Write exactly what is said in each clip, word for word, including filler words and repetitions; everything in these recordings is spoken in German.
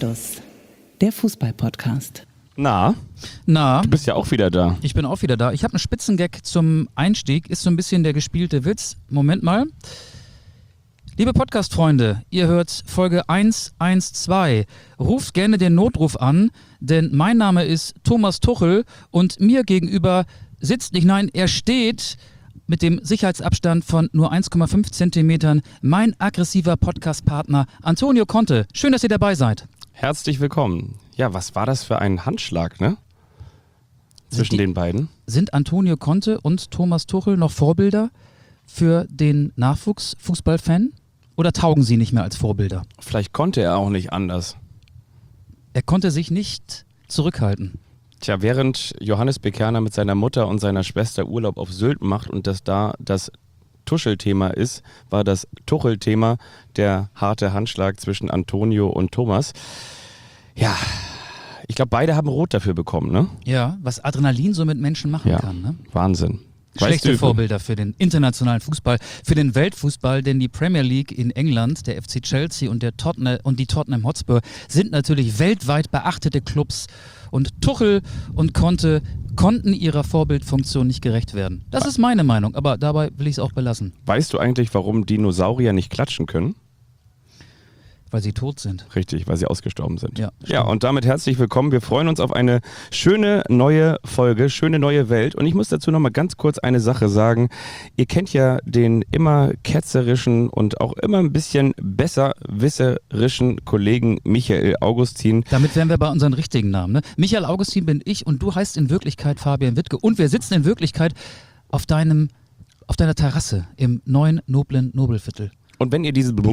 Anstoß, der Fußball-Podcast. Na, Na, du bist ja auch wieder da. ich bin auch wieder da. Ich habe einen Spitzengag zum Einstieg. Ist so ein bisschen der gespielte Witz. Moment mal. Liebe Podcast-Freunde, ihr hört Folge hundertzwölf. Ruft gerne den Notruf an, denn mein Name ist Thomas Tuchel und mir gegenüber sitzt nicht, nein, er steht mit dem Sicherheitsabstand von nur eins Komma fünf Zentimetern mein aggressiver Podcast-Partner Antonio Conte. Schön, dass ihr dabei seid. Herzlich willkommen. Ja, was war das für ein Handschlag, ne? Zwischen die- den beiden. Sind Antonio Conte und Thomas Tuchel noch Vorbilder für den Nachwuchsfußballfan? Oder taugen sie nicht mehr als Vorbilder? Vielleicht konnte er auch nicht anders. Er konnte sich nicht zurückhalten. Tja, während Johannes Bekerner mit seiner Mutter und seiner Schwester Urlaub auf Sylt macht und das da das Tuschel-Thema ist, war das Tuchel-Thema der harte Handschlag zwischen Antonio und Thomas. Ja, ich glaube, beide haben Rot dafür bekommen, ne? Ja, was Adrenalin so mit Menschen machen Ja, kann. Ne? Wahnsinn. Schlechte Weißt du, Vorbilder für den internationalen Fußball, für den Weltfußball, denn die Premier League in England, der F C Chelsea und, der Tottenham, und die Tottenham Hotspur sind natürlich weltweit beachtete Clubs und Tuchel und Conte konnten ihrer Vorbildfunktion nicht gerecht werden. Das ist meine Meinung, aber dabei will ich es auch belassen, Weißt du eigentlich, warum Dinosaurier nicht klatschen können? weil sie tot sind. Richtig, weil sie ausgestorben sind. Ja, ja, und damit herzlich willkommen. Wir freuen uns auf eine schöne neue Folge, schöne neue Welt. Und ich muss dazu noch mal ganz kurz eine Sache sagen. Ihr kennt ja den immer ketzerischen und auch immer ein bisschen besserwisserischen Kollegen Michael Augustin. Damit wären wir bei unseren richtigen Namen. Ne? Michael Augustin bin ich und du heißt in Wirklichkeit Fabian Wittke. Und wir sitzen in Wirklichkeit auf deinem, auf deiner Terrasse im neuen, noblen Nobelviertel. Und wenn ihr diese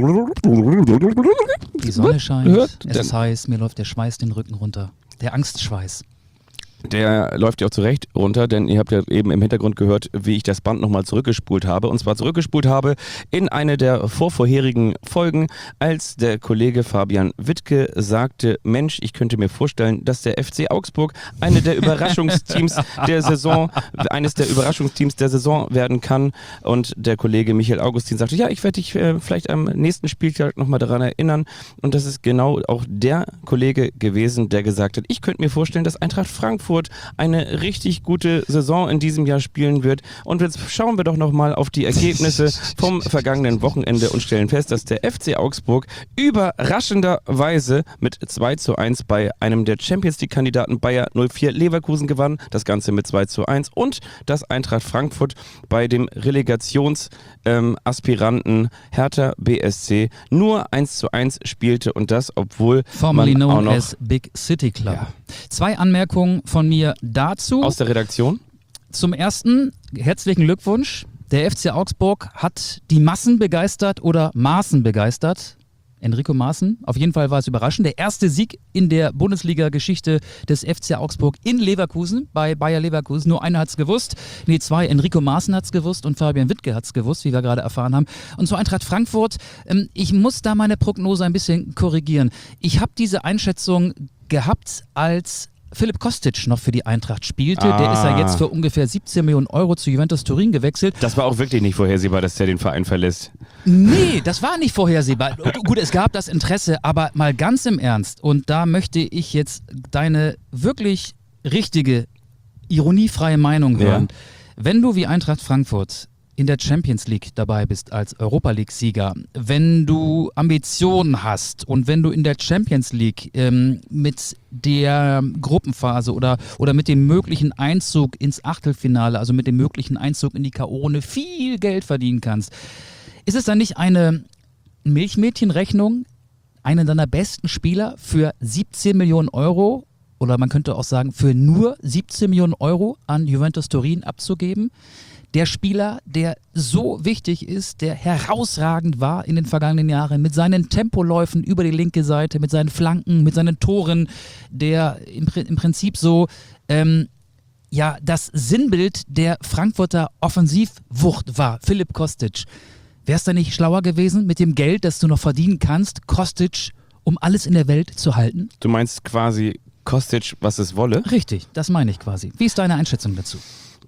Die Sonne scheint, hört, es ist heiß, mir läuft der Schweiß den Rücken runter. Der Angstschweiß. Der läuft ja auch zurecht runter, denn ihr habt ja eben im Hintergrund gehört, wie ich das Band nochmal zurückgespult habe. Und zwar zurückgespult habe in eine der vorvorherigen Folgen, als der Kollege Fabian Wittke sagte, Mensch, ich könnte mir vorstellen, dass der F C Augsburg eine der Überraschungsteams der Saison, eines der Überraschungsteams der Saison werden kann. Und der Kollege Michael Augustin sagte, ja, ich werde dich äh, vielleicht am nächsten Spieltag nochmal daran erinnern. Und das ist genau auch der Kollege gewesen, der gesagt hat, ich könnte mir vorstellen, dass Eintracht Frankfurt eine richtig gute Saison in diesem Jahr spielen wird. Und jetzt schauen wir doch nochmal auf die Ergebnisse vom vergangenen Wochenende und stellen fest, dass der F C Augsburg überraschenderweise mit zwei zu eins bei einem der Champions League-Kandidaten Bayer null vier Leverkusen gewann. Das Ganze mit zwei zu eins. Und dass Eintracht Frankfurt bei dem Relegationsaspiranten ähm, Hertha B S C nur eins zu eins spielte. Und das, obwohl Formerly man auch known noch as Big City Club. Ja. Zwei Anmerkungen von mir dazu. aus der Redaktion. Zum ersten, herzlichen Glückwunsch. Der F C Augsburg hat die Massen begeistert oder Maaßen begeistert. Enrico Maaßen, auf jeden Fall war es überraschend. Der erste Sieg in der Bundesliga-Geschichte des F C Augsburg in Leverkusen, bei Bayer Leverkusen. Nur einer hat es gewusst, nee zwei, Enrico Maaßen hat es gewusst und Fabian Wittke hat es gewusst, wie wir gerade erfahren haben. Und zur Eintracht Frankfurt, ähm, ich muss da meine Prognose ein bisschen korrigieren. Ich habe diese Einschätzung gehabt, als Philipp Kostic noch für die Eintracht spielte. Ah. Der ist ja jetzt für ungefähr siebzehn Millionen Euro zu Juventus Turin gewechselt. Das war auch wirklich nicht vorhersehbar, dass der den Verein verlässt. Nee, das war nicht vorhersehbar. Gut, es gab das Interesse, aber mal ganz im Ernst. Und da möchte ich jetzt deine wirklich richtige, ironiefreie Meinung hören. Ja. Wenn du wie Eintracht Frankfurt in der Champions League dabei bist als Europa League-Sieger, wenn du Ambitionen hast und wenn du in der Champions League ähm, mit der Gruppenphase oder, oder mit dem möglichen Einzug ins Achtelfinale, also mit dem möglichen Einzug in die K O-Runde viel Geld verdienen kannst, ist es dann nicht eine Milchmädchenrechnung, einen deiner besten Spieler für siebzehn Millionen Euro oder man könnte auch sagen für nur siebzehn Millionen Euro an Juventus Turin abzugeben? Der Spieler, der so wichtig ist, der herausragend war in den vergangenen Jahren mit seinen Tempoläufen über die linke Seite, mit seinen Flanken, mit seinen Toren, der im, im Prinzip so ähm, ja, das Sinnbild der Frankfurter Offensivwucht war, Philipp Kostic. Wäre es da nicht schlauer gewesen, mit dem Geld, das du noch verdienen kannst, Kostic, um alles in der Welt zu halten? Du meinst quasi Kostic, was es wolle? Richtig, das meine ich quasi. Wie ist deine Einschätzung dazu?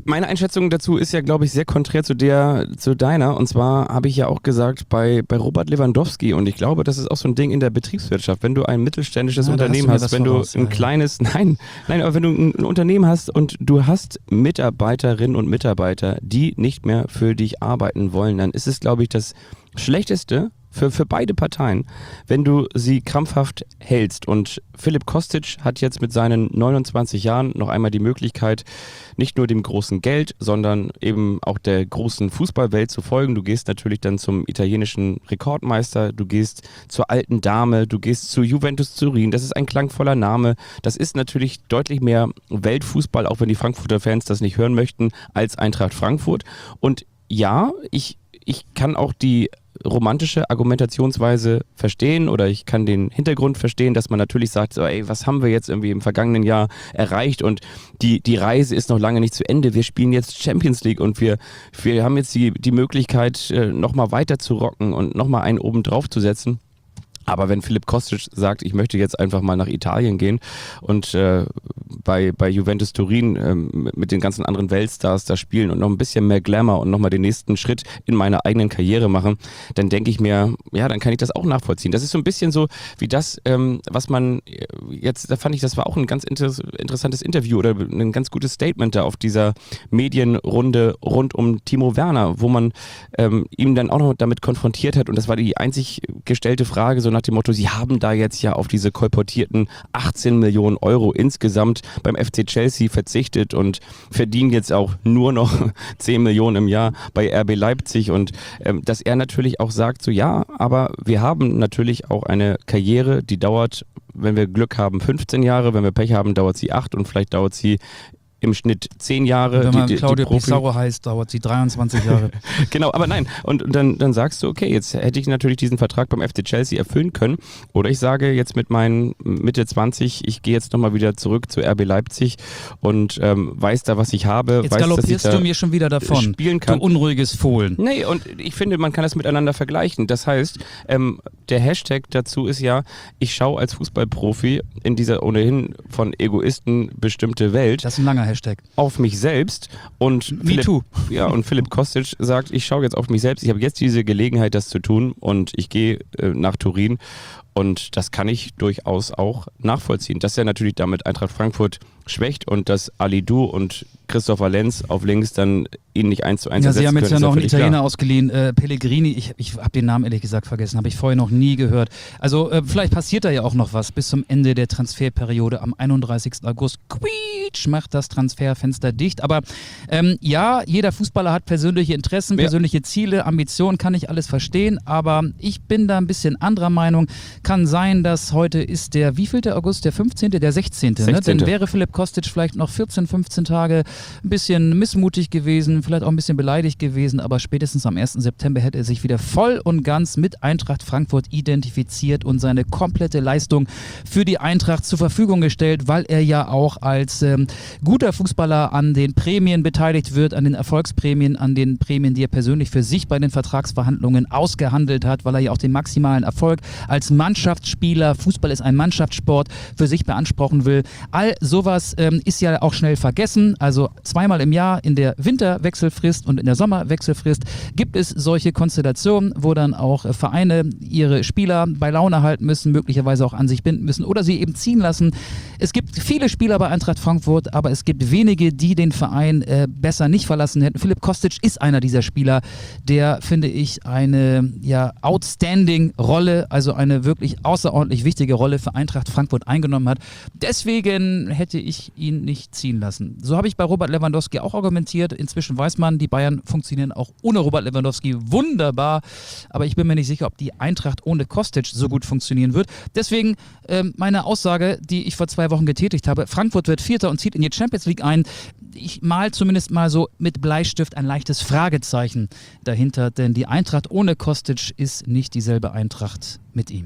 Meine Einschätzung dazu ist ja, glaube ich, sehr konträr zu der, zu deiner. Und zwar habe ich ja auch gesagt, bei, bei Robert Lewandowski, und ich glaube, das ist auch so ein Ding in der Betriebswirtschaft, wenn du ein mittelständisches Ja, Unternehmen hast, du hast, wenn voraus, du ein ja, kleines, ja. nein, nein, aber wenn du ein, ein Unternehmen hast und du hast Mitarbeiterinnen und Mitarbeiter, die nicht mehr für dich arbeiten wollen, dann ist es, glaube ich, das Schlechteste für, für beide Parteien, wenn du sie krampfhaft hältst. Und Philipp Kostic hat jetzt mit seinen neunundzwanzig Jahren noch einmal die Möglichkeit, nicht nur dem großen Geld, sondern eben auch der großen Fußballwelt zu folgen. Du gehst natürlich dann zum italienischen Rekordmeister, du gehst zur alten Dame, du gehst zu Juventus Turin. Das ist ein klangvoller Name. Das ist natürlich deutlich mehr Weltfußball, auch wenn die Frankfurter Fans das nicht hören möchten, als Eintracht Frankfurt. Und ja, ich, ich kann auch die romantische Argumentationsweise verstehen oder ich kann den Hintergrund verstehen, dass man natürlich sagt, so, ey, was haben wir jetzt irgendwie im vergangenen Jahr erreicht und die, die Reise ist noch lange nicht zu Ende. Wir spielen jetzt Champions League und wir, wir haben jetzt die, die Möglichkeit, nochmal weiter zu rocken und nochmal einen oben drauf zu setzen. Aber wenn Philipp Kostic sagt, ich möchte jetzt einfach mal nach Italien gehen und äh, bei, bei Juventus Turin äh, mit den ganzen anderen Weltstars da spielen und noch ein bisschen mehr Glamour und nochmal den nächsten Schritt in meiner eigenen Karriere machen, dann denke ich mir, ja, dann kann ich das auch nachvollziehen. Das ist so ein bisschen so wie das, ähm, was man jetzt, da fand ich, das war auch ein ganz inter- interessantes Interview oder ein ganz gutes Statement da auf dieser Medienrunde rund um Timo Werner, wo man ähm, ihm dann auch noch damit konfrontiert hat und das war die einzig gestellte Frage, so nach dem Motto, sie haben da jetzt ja auf diese kolportierten achtzehn Millionen Euro insgesamt beim F C Chelsea verzichtet und verdienen jetzt auch nur noch zehn Millionen im Jahr bei R B Leipzig und ähm, dass er natürlich auch sagt, so ja, aber wir haben natürlich auch eine Karriere, die dauert, wenn wir Glück haben, fünfzehn Jahre, wenn wir Pech haben, dauert sie acht und vielleicht dauert sie im Schnitt zehn Jahre. Wenn man die, die, Claudio die Pizarro heißt, dauert sie dreiundzwanzig Jahre. Genau, aber nein. Und, und dann, dann sagst du, okay, jetzt hätte ich natürlich diesen Vertrag beim F C Chelsea erfüllen können. Oder ich sage jetzt mit meinen Mitte zwanzig, ich gehe jetzt nochmal wieder zurück zu R B Leipzig und ähm, weiß da, was ich habe. Jetzt weiß, galoppierst dass ich da du mir schon wieder davon. Spielen kann. Du unruhiges Fohlen. Nee, und ich finde, man kann das miteinander vergleichen. Das heißt, ähm, der Hashtag dazu ist ja, ich schaue als Fußballprofi in dieser ohnehin von Egoisten bestimmte Welt Das ist ein langer Hashtag. auf mich selbst und Me Philipp, too. ja, und Philipp Kostic sagt, ich schaue jetzt auf mich selbst, ich habe jetzt diese Gelegenheit, das zu tun und ich gehe äh, nach Turin und das kann ich durchaus auch nachvollziehen. Dass er natürlich damit Eintracht Frankfurt schwächt und dass Ali Du und Christopher Lenz auf links dann ihn nicht eins zu eins Ja, ersetzen sie haben jetzt können, ja ist noch einen völlig Italiener klar. ausgeliehen, äh, Pellegrini, ich, ich habe den Namen ehrlich gesagt vergessen, habe ich vorher noch nie gehört. Also äh, vielleicht passiert da ja auch noch was bis zum Ende der Transferperiode am einunddreißigsten August. Quietsch macht das Transferfenster dicht, aber ähm, ja, jeder Fußballer hat persönliche Interessen, Ja. persönliche Ziele, Ambitionen, kann ich alles verstehen, aber ich bin da ein bisschen anderer Meinung. Kann sein, dass heute ist der, wievielte August, der fünfzehnte, der sechzehnte. Ne? sechzehnte. Dann wäre Philipp Kostic vielleicht noch vierzehn, fünfzehn Tage ein bisschen missmutig gewesen, vielleicht auch ein bisschen beleidigt gewesen, aber spätestens am ersten September hätte er sich wieder voll und ganz mit Eintracht Frankfurt identifiziert und seine komplette Leistung für die Eintracht zur Verfügung gestellt, weil er ja auch als ähm, guter Fußballer an den Prämien beteiligt wird, an den Erfolgsprämien, an den Prämien, die er persönlich für sich bei den Vertragsverhandlungen ausgehandelt hat, weil er ja auch den maximalen Erfolg als Mannschaftsspieler, Fußball ist ein Mannschaftssport, für sich beanspruchen will. All sowas ähm, ist ja auch schnell vergessen. Also zweimal im Jahr in der Winterwechselfrist und in der Sommerwechselfrist gibt es solche Konstellationen, wo dann auch äh, Vereine ihre Spieler bei Laune halten müssen, möglicherweise auch an sich binden müssen oder sie eben ziehen lassen. Es gibt viele Spieler bei Eintracht Frankfurt, aber es gibt wenige, die den Verein äh, besser nicht verlassen hätten. Philipp Kostic ist einer dieser Spieler, der, finde ich, eine ja, outstanding Rolle, also eine wirklich außerordentlich wichtige Rolle für Eintracht Frankfurt eingenommen hat. Deswegen hätte ich ihn nicht ziehen lassen. So habe ich bei Robert Lewandowski auch argumentiert. Inzwischen weiß man, die Bayern funktionieren auch ohne Robert Lewandowski wunderbar, aber ich bin mir nicht sicher, ob die Eintracht ohne Kostic so gut funktionieren wird. Deswegen ähm, meine Aussage, die ich vor zwei Wochen getätigt habe, Frankfurt wird Vierter und zieht in die Champions League ein. Ich mal zumindest mal so mit Bleistift ein leichtes Fragezeichen dahinter, denn die Eintracht ohne Kostic ist nicht dieselbe Eintracht mit ihm.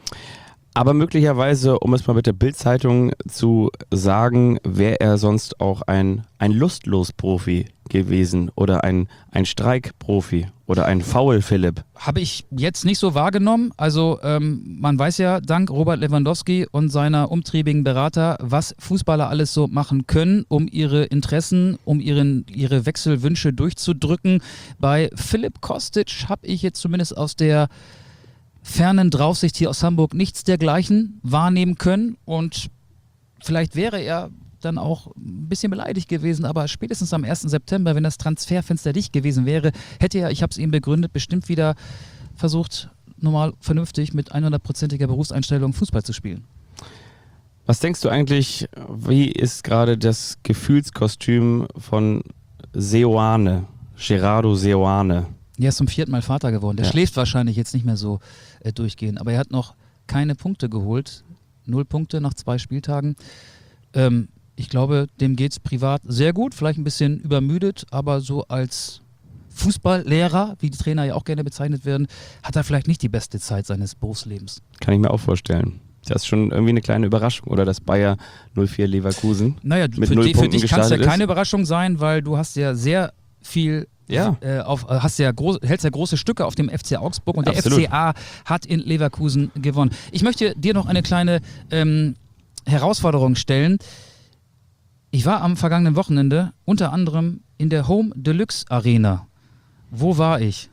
Aber möglicherweise, um es mal mit der Bild-Zeitung zu sagen, wäre er sonst auch ein, ein Lustlos-Profi gewesen oder ein, ein Streik-Profi Oder ein Foul, Philipp? Habe ich jetzt nicht so wahrgenommen. Also ähm, man weiß ja dank Robert Lewandowski und seiner umtriebigen Berater, was Fußballer alles so machen können, um ihre Interessen, um ihren, ihre Wechselwünsche durchzudrücken. Bei Philipp Kostic habe ich jetzt zumindest aus der fernen Draufsicht hier aus Hamburg nichts dergleichen wahrnehmen können. Und vielleicht wäre er dann auch ein bisschen beleidigt gewesen, aber spätestens am ersten September, wenn das Transferfenster dicht gewesen wäre, hätte er, ich habe es ihm begründet, bestimmt wieder versucht, normal vernünftig mit hundertprozentiger Berufseinstellung Fußball zu spielen. Was denkst du eigentlich, wie ist gerade das Gefühlskostüm von Seoane, Gerardo Seoane? Er ist zum vierten Mal Vater geworden. Der Ja. schläft wahrscheinlich jetzt nicht mehr so äh, durchgehend, aber er hat noch keine Punkte geholt. Null Punkte nach zwei Spieltagen. Ähm, Ich glaube, dem geht es privat sehr gut, vielleicht ein bisschen übermüdet, aber so als Fußballlehrer, wie die Trainer ja auch gerne bezeichnet werden, hat er vielleicht nicht die beste Zeit seines Berufslebens. Kann ich mir auch vorstellen. Das ist schon irgendwie eine kleine Überraschung, oder dass Bayer null vier Leverkusen Naja, mit für, null die, für Punkten dich kann es ja gestartet keine ist. Überraschung sein, weil du hast ja sehr viel Ja. äh, auf, hast ja groß, hältst ja große Stücke auf dem F C Augsburg und der Absolut. F C A hat in Leverkusen gewonnen. Ich möchte dir noch eine kleine ähm, Herausforderung stellen. Ich war am vergangenen Wochenende unter anderem in der Home Deluxe Arena. Wo war ich?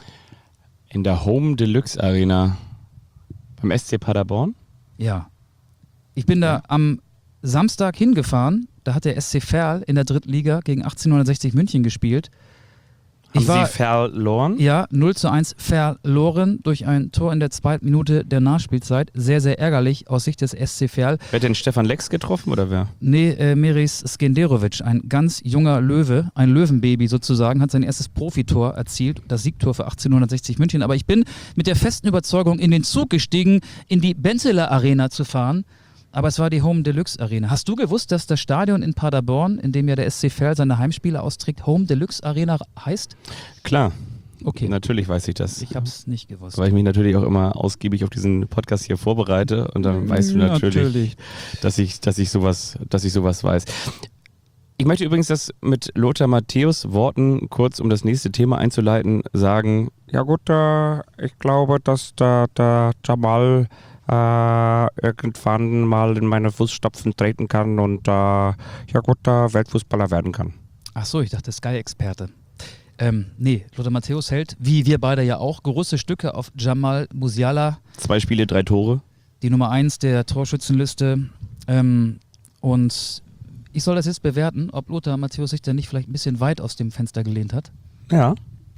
In der Home Deluxe Arena beim S C Paderborn? Ja. Ich bin da am Samstag hingefahren. Da hat der S C Verl in der Drittliga gegen achtzehnhundertsechzig München gespielt. Haben Ich war, Sie verloren? ja, null zu eins verloren durch ein Tor in der zweiten Minute der Nachspielzeit. Sehr, sehr ärgerlich aus Sicht des S C Verl. Wer hat denn Stefan Lex getroffen oder wer? Nee, äh, Meris Skenderovic, ein ganz junger Löwe, ein Löwenbaby sozusagen, hat sein erstes Profitor erzielt, das Siegtor für achtzehnhundertsechzig München. Aber ich bin mit der festen Überzeugung in den Zug gestiegen, in die Benteler Arena zu fahren. Aber es war die Home Deluxe Arena. Hast du gewusst, dass das Stadion in Paderborn, in dem ja der S C Verl seine Heimspiele austrägt, Home Deluxe Arena heißt? Klar, Okay, natürlich weiß ich das. ich habe es nicht gewusst. Weil ich mich natürlich auch immer ausgiebig auf diesen Podcast hier vorbereite und dann weißt du natürlich, Natürlich. dass ich, dass ich sowas, dass ich sowas weiß. Ich möchte übrigens das mit Lothar Matthäus Worten kurz, um das nächste Thema einzuleiten, sagen, ja gut, äh, ich glaube, dass der, der Jamal äh, irgendwann mal in meine Fußstapfen treten kann und äh, ja gut, äh, Weltfußballer werden kann. Ach so, ich dachte Sky-Experte. Ähm, nee, Lothar Matthäus hält, wie wir beide ja auch, große Stücke auf Jamal Musiala, Zwei Spiele, drei Tore. die Nummer eins der Torschützenliste. Ähm, und ich soll das jetzt bewerten, ob Lothar Matthäus sich da nicht vielleicht ein bisschen weit aus dem Fenster gelehnt hat. Ja.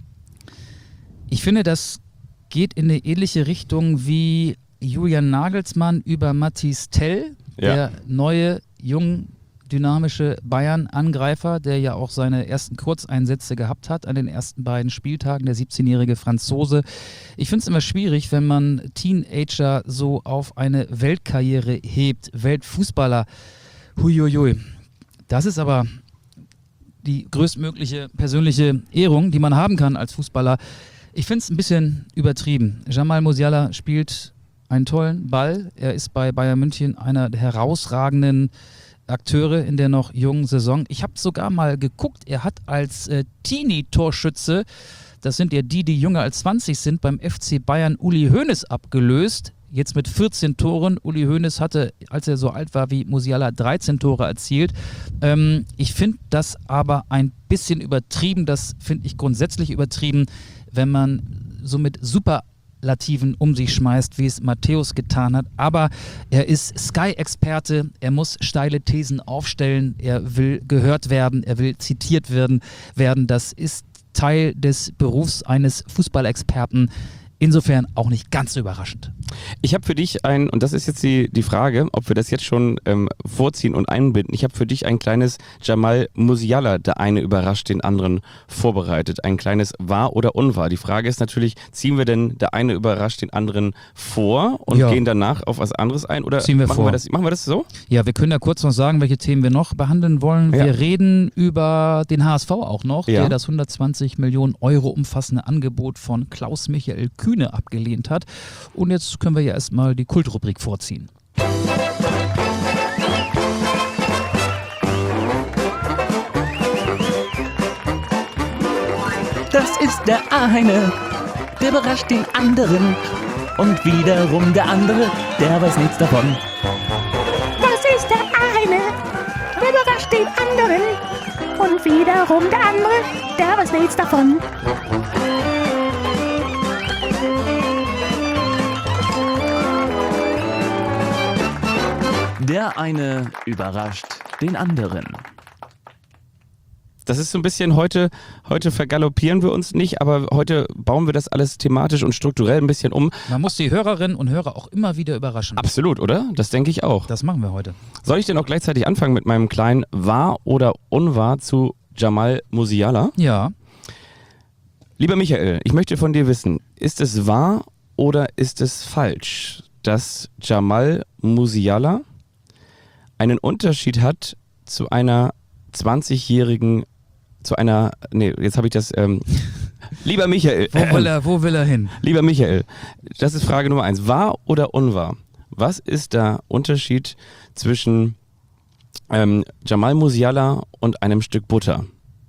Ich finde, das geht in eine ähnliche Richtung wie Julian Nagelsmann über Mathis Tell, Ja. der neue, jung, dynamische Bayern-Angreifer, der ja auch seine ersten Kurzeinsätze gehabt hat an den ersten beiden Spieltagen, der siebzehnjährige Franzose. Ich finde es immer schwierig, wenn man Teenager so auf eine Weltkarriere hebt, Weltfußballer. Huiuiui. Das ist aber die größtmögliche persönliche Ehrung, die man haben kann als Fußballer. Ich finde es ein bisschen übertrieben. Jamal Musiala spielt einen tollen Ball. Er ist bei Bayern München einer der herausragenden Akteure in der noch jungen Saison. Ich habe sogar mal geguckt, er hat als äh, Teenie-Torschütze, das sind ja die, die jünger als zwanzig sind, beim F C Bayern Uli Hoeneß abgelöst. Jetzt mit vierzehn Toren. Uli Hoeneß hatte, als er so alt war wie Musiala, dreizehn Tore erzielt. Ähm, ich finde das aber ein bisschen übertrieben. Das finde ich grundsätzlich übertrieben, wenn man so mit Superlativen um sich schmeißt, wie es Matthäus getan hat. Aber er ist Sky-Experte. Er muss steile Thesen aufstellen. Er will gehört werden. Er will zitiert werden. werden. Das ist Teil des Berufs eines Fußballexperten. Insofern auch nicht ganz so überraschend. Ich habe für dich ein, und das ist jetzt die, die Frage, ob wir das jetzt schon ähm, vorziehen und einbinden. Ich habe für dich ein kleines Jamal Musiala, der eine überrascht, den anderen vorbereitet. Ein kleines Wahr oder Unwahr. Die Frage ist natürlich, ziehen wir denn der eine überrascht den anderen vor und Ja. gehen danach auf was anderes ein? Oder Ziehen wir machen, vor. Wir das, machen wir das so? Ja, wir können ja kurz noch sagen, welche Themen wir noch behandeln wollen. Ja. Wir reden über den H S V auch noch, Ja. der das hundertzwanzig Millionen Euro umfassende Angebot von Klaus-Michael Kühne abgelehnt hat. Und jetzt können wir ja erstmal die Kultrubrik vorziehen. Das ist der eine, der überrascht den anderen. Und wiederum der andere, der weiß nichts davon. Das ist der eine, der überrascht den anderen. Und wiederum der andere, der weiß nichts davon. Der eine überrascht den anderen. Das ist so ein bisschen heute, heute vergaloppieren wir uns nicht, aber heute bauen wir das alles thematisch und strukturell ein bisschen um. Man muss die Hörerinnen und Hörer auch immer wieder überraschen. Absolut, oder? Das denke ich auch. Das machen wir heute. Soll ich denn auch gleichzeitig anfangen mit meinem kleinen Wahr oder Unwahr zu Jamal Musiala? Ja. Lieber Michael, ich möchte von dir wissen, ist es wahr oder ist es falsch, dass Jamal Musiala einen Unterschied hat zu einer zwanzigjährigen, zu einer, nee, jetzt habe ich das, ähm, lieber Michael. Wo will, er, wo will er hin? Lieber Michael, das ist Frage Nummer eins. Wahr oder unwahr? Was ist der Unterschied zwischen ähm, Jamal Musiala und einem Stück Butter?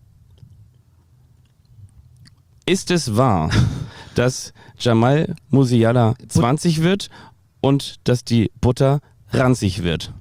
Ist es wahr, dass Jamal Musiala zwanzig wird und dass die Butter ranzig wird?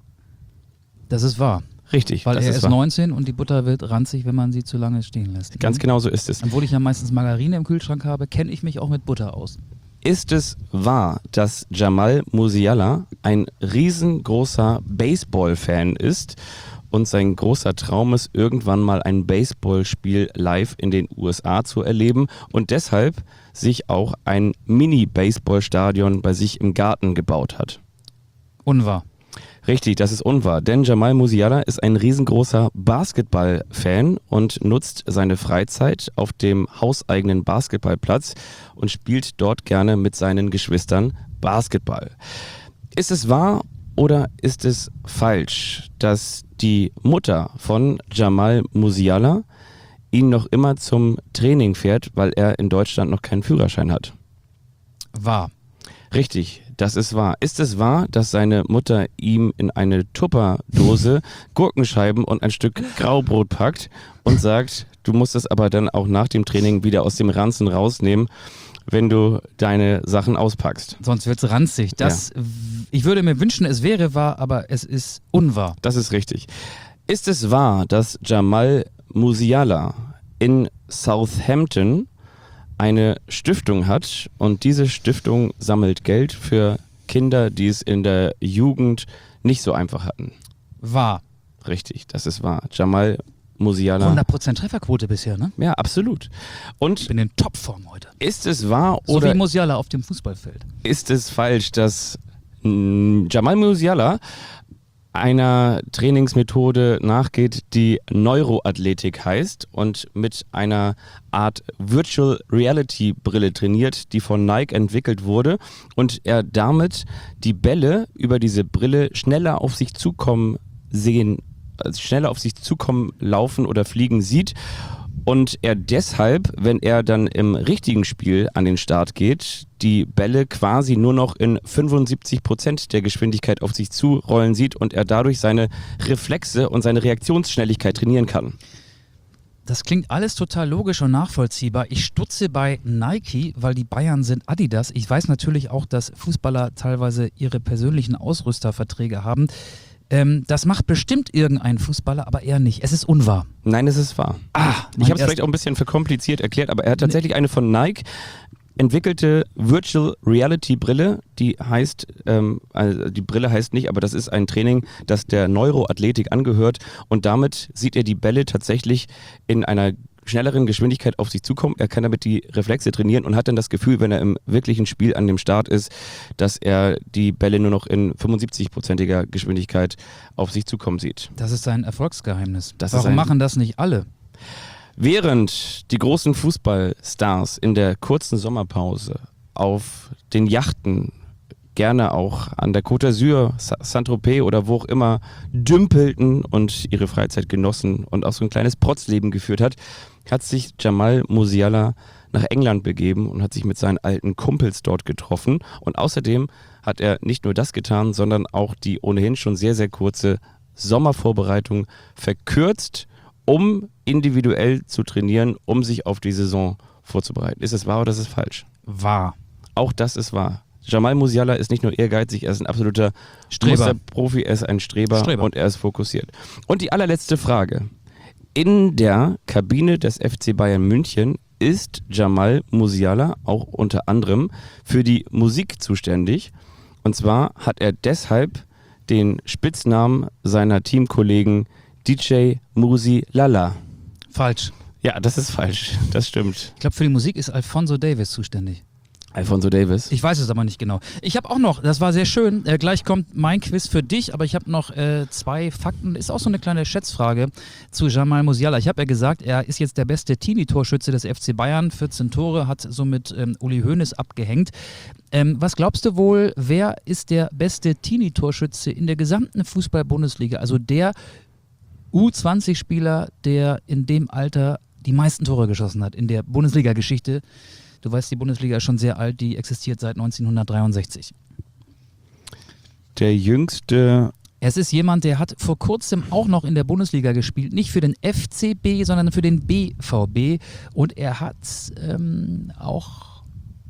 Das ist wahr. Richtig. Weil das er ist ist wahr. neunzehn und die Butter wird ranzig, wenn man sie zu lange stehen lässt. Ganz genau so ist es. Obwohl ich ja meistens Margarine im Kühlschrank habe, kenne ich mich auch mit Butter aus. Ist es wahr, dass Jamal Musiala ein riesengroßer Baseball-Fan ist und sein großer Traum ist, irgendwann mal ein Baseballspiel live in den U S A zu erleben und deshalb sich auch ein Mini-Baseball-Stadion bei sich im Garten gebaut hat? Unwahr. Richtig, das ist unwahr, denn Jamal Musiala ist ein riesengroßer Basketball-Fan und nutzt seine Freizeit auf dem hauseigenen Basketballplatz und spielt dort gerne mit seinen Geschwistern Basketball. Ist es wahr oder ist es falsch, dass die Mutter von Jamal Musiala ihn noch immer zum Training fährt, weil er in Deutschland noch keinen Führerschein hat? Wahr. Richtig, das ist wahr. Ist es wahr, dass seine Mutter ihm in eine Tupperdose Gurkenscheiben und ein Stück Graubrot packt und sagt, du musst es aber dann auch nach dem Training wieder aus dem Ranzen rausnehmen, wenn du deine Sachen auspackst? Sonst wird es ranzig. Das, ja. Ich würde mir wünschen, es wäre wahr, aber es ist unwahr. Das ist richtig. Ist es wahr, dass Jamal Musiala in Southampton eine Stiftung hat und diese Stiftung sammelt Geld für Kinder, die es in der Jugend nicht so einfach hatten? Wahr. Richtig, das ist wahr. Jamal Musiala. hundert Prozent Trefferquote bisher, ne? Ja, absolut. Und ich bin in Topform heute. Ist es wahr so oder wie Musiala auf dem Fußballfeld? Ist es falsch, dass mh, Jamal Musiala einer Trainingsmethode nachgeht, die Neuroathletik heißt und mit einer Art Virtual Reality Brille trainiert, die von Nike entwickelt wurde und er damit die Bälle über diese Brille schneller auf sich zukommen sehen, also schneller auf sich zukommen, laufen oder fliegen sieht und er deshalb, wenn er dann im richtigen Spiel an den Start geht, die Bälle quasi nur noch in fünfundsiebzig Prozent der Geschwindigkeit auf sich zurollen sieht und er dadurch seine Reflexe und seine Reaktionsschnelligkeit trainieren kann. Das klingt alles total logisch und nachvollziehbar. Ich stutze bei Nike, weil die Bayern sind Adidas. Ich weiß natürlich auch, dass Fußballer teilweise ihre persönlichen Ausrüsterverträge haben. Ähm, das macht bestimmt irgendein Fußballer, aber er nicht. Es ist unwahr. Nein, es ist wahr. Ah, ich habe es vielleicht auch ein bisschen verkompliziert erklärt, aber er hat tatsächlich eine von Nike entwickelte Virtual Reality Brille, die heißt, ähm, also die Brille heißt nicht, aber das ist ein Training, das der Neuroathletik angehört und damit sieht er die Bälle tatsächlich in einer schnelleren Geschwindigkeit auf sich zukommen. Er kann damit die Reflexe trainieren und hat dann das Gefühl, wenn er im wirklichen Spiel an dem Start ist, dass er die Bälle nur noch in fünfundsiebzig-prozentiger Geschwindigkeit auf sich zukommen sieht. Das ist sein Erfolgsgeheimnis. Das Warum ist ein machen das nicht alle? Während die großen Fußballstars in der kurzen Sommerpause auf den Yachten, gerne auch an der Côte d'Azur, Saint-Tropez oder wo auch immer, dümpelten und ihre Freizeit genossen und auch so ein kleines Protzleben geführt hat, hat sich Jamal Musiala nach England begeben und hat sich mit seinen alten Kumpels dort getroffen. Und außerdem hat er nicht nur das getan, sondern auch die ohnehin schon sehr, sehr kurze Sommervorbereitung verkürzt, um individuell zu trainieren, um sich auf die Saison vorzubereiten. Ist es wahr oder ist es falsch? Wahr. Auch das ist wahr. Jamal Musiala ist nicht nur ehrgeizig, er ist ein absoluter Streber. Profi, er ist ein Streber, Streber und er ist fokussiert. Und die allerletzte Frage. In der Kabine des F C Bayern München ist Jamal Musiala auch unter anderem für die Musik zuständig. Und zwar hat er deshalb den Spitznamen seiner Teamkollegen D J Musi Lala. Falsch. Ja, das ist falsch. Das stimmt. Ich glaube, für die Musik ist Alphonso Davies zuständig. Alphonso Davies. Ich weiß es aber nicht genau. Ich habe auch noch, das war sehr schön, äh, gleich kommt mein Quiz für dich, aber ich habe noch äh, zwei Fakten, ist auch so eine kleine Schätzfrage zu Jamal Musiala. Ich habe ja gesagt, er ist jetzt der beste Teenie-Torschütze des F C Bayern, vierzehn Tore, hat somit ähm, Uli Hoeneß abgehängt. Ähm, was glaubst du wohl, wer ist der beste Teenie-Torschütze in der gesamten Fußball-Bundesliga? Also der U zwanzig Spieler, der in dem Alter die meisten Tore geschossen hat in der Bundesliga-Geschichte. Du weißt, die Bundesliga ist schon sehr alt, die existiert seit neunzehnhundertdreiundsechzig. Der jüngste. Es ist jemand, der hat vor kurzem auch noch in der Bundesliga gespielt, nicht für den F C B, sondern für den B V B. Und er hat ähm, auch,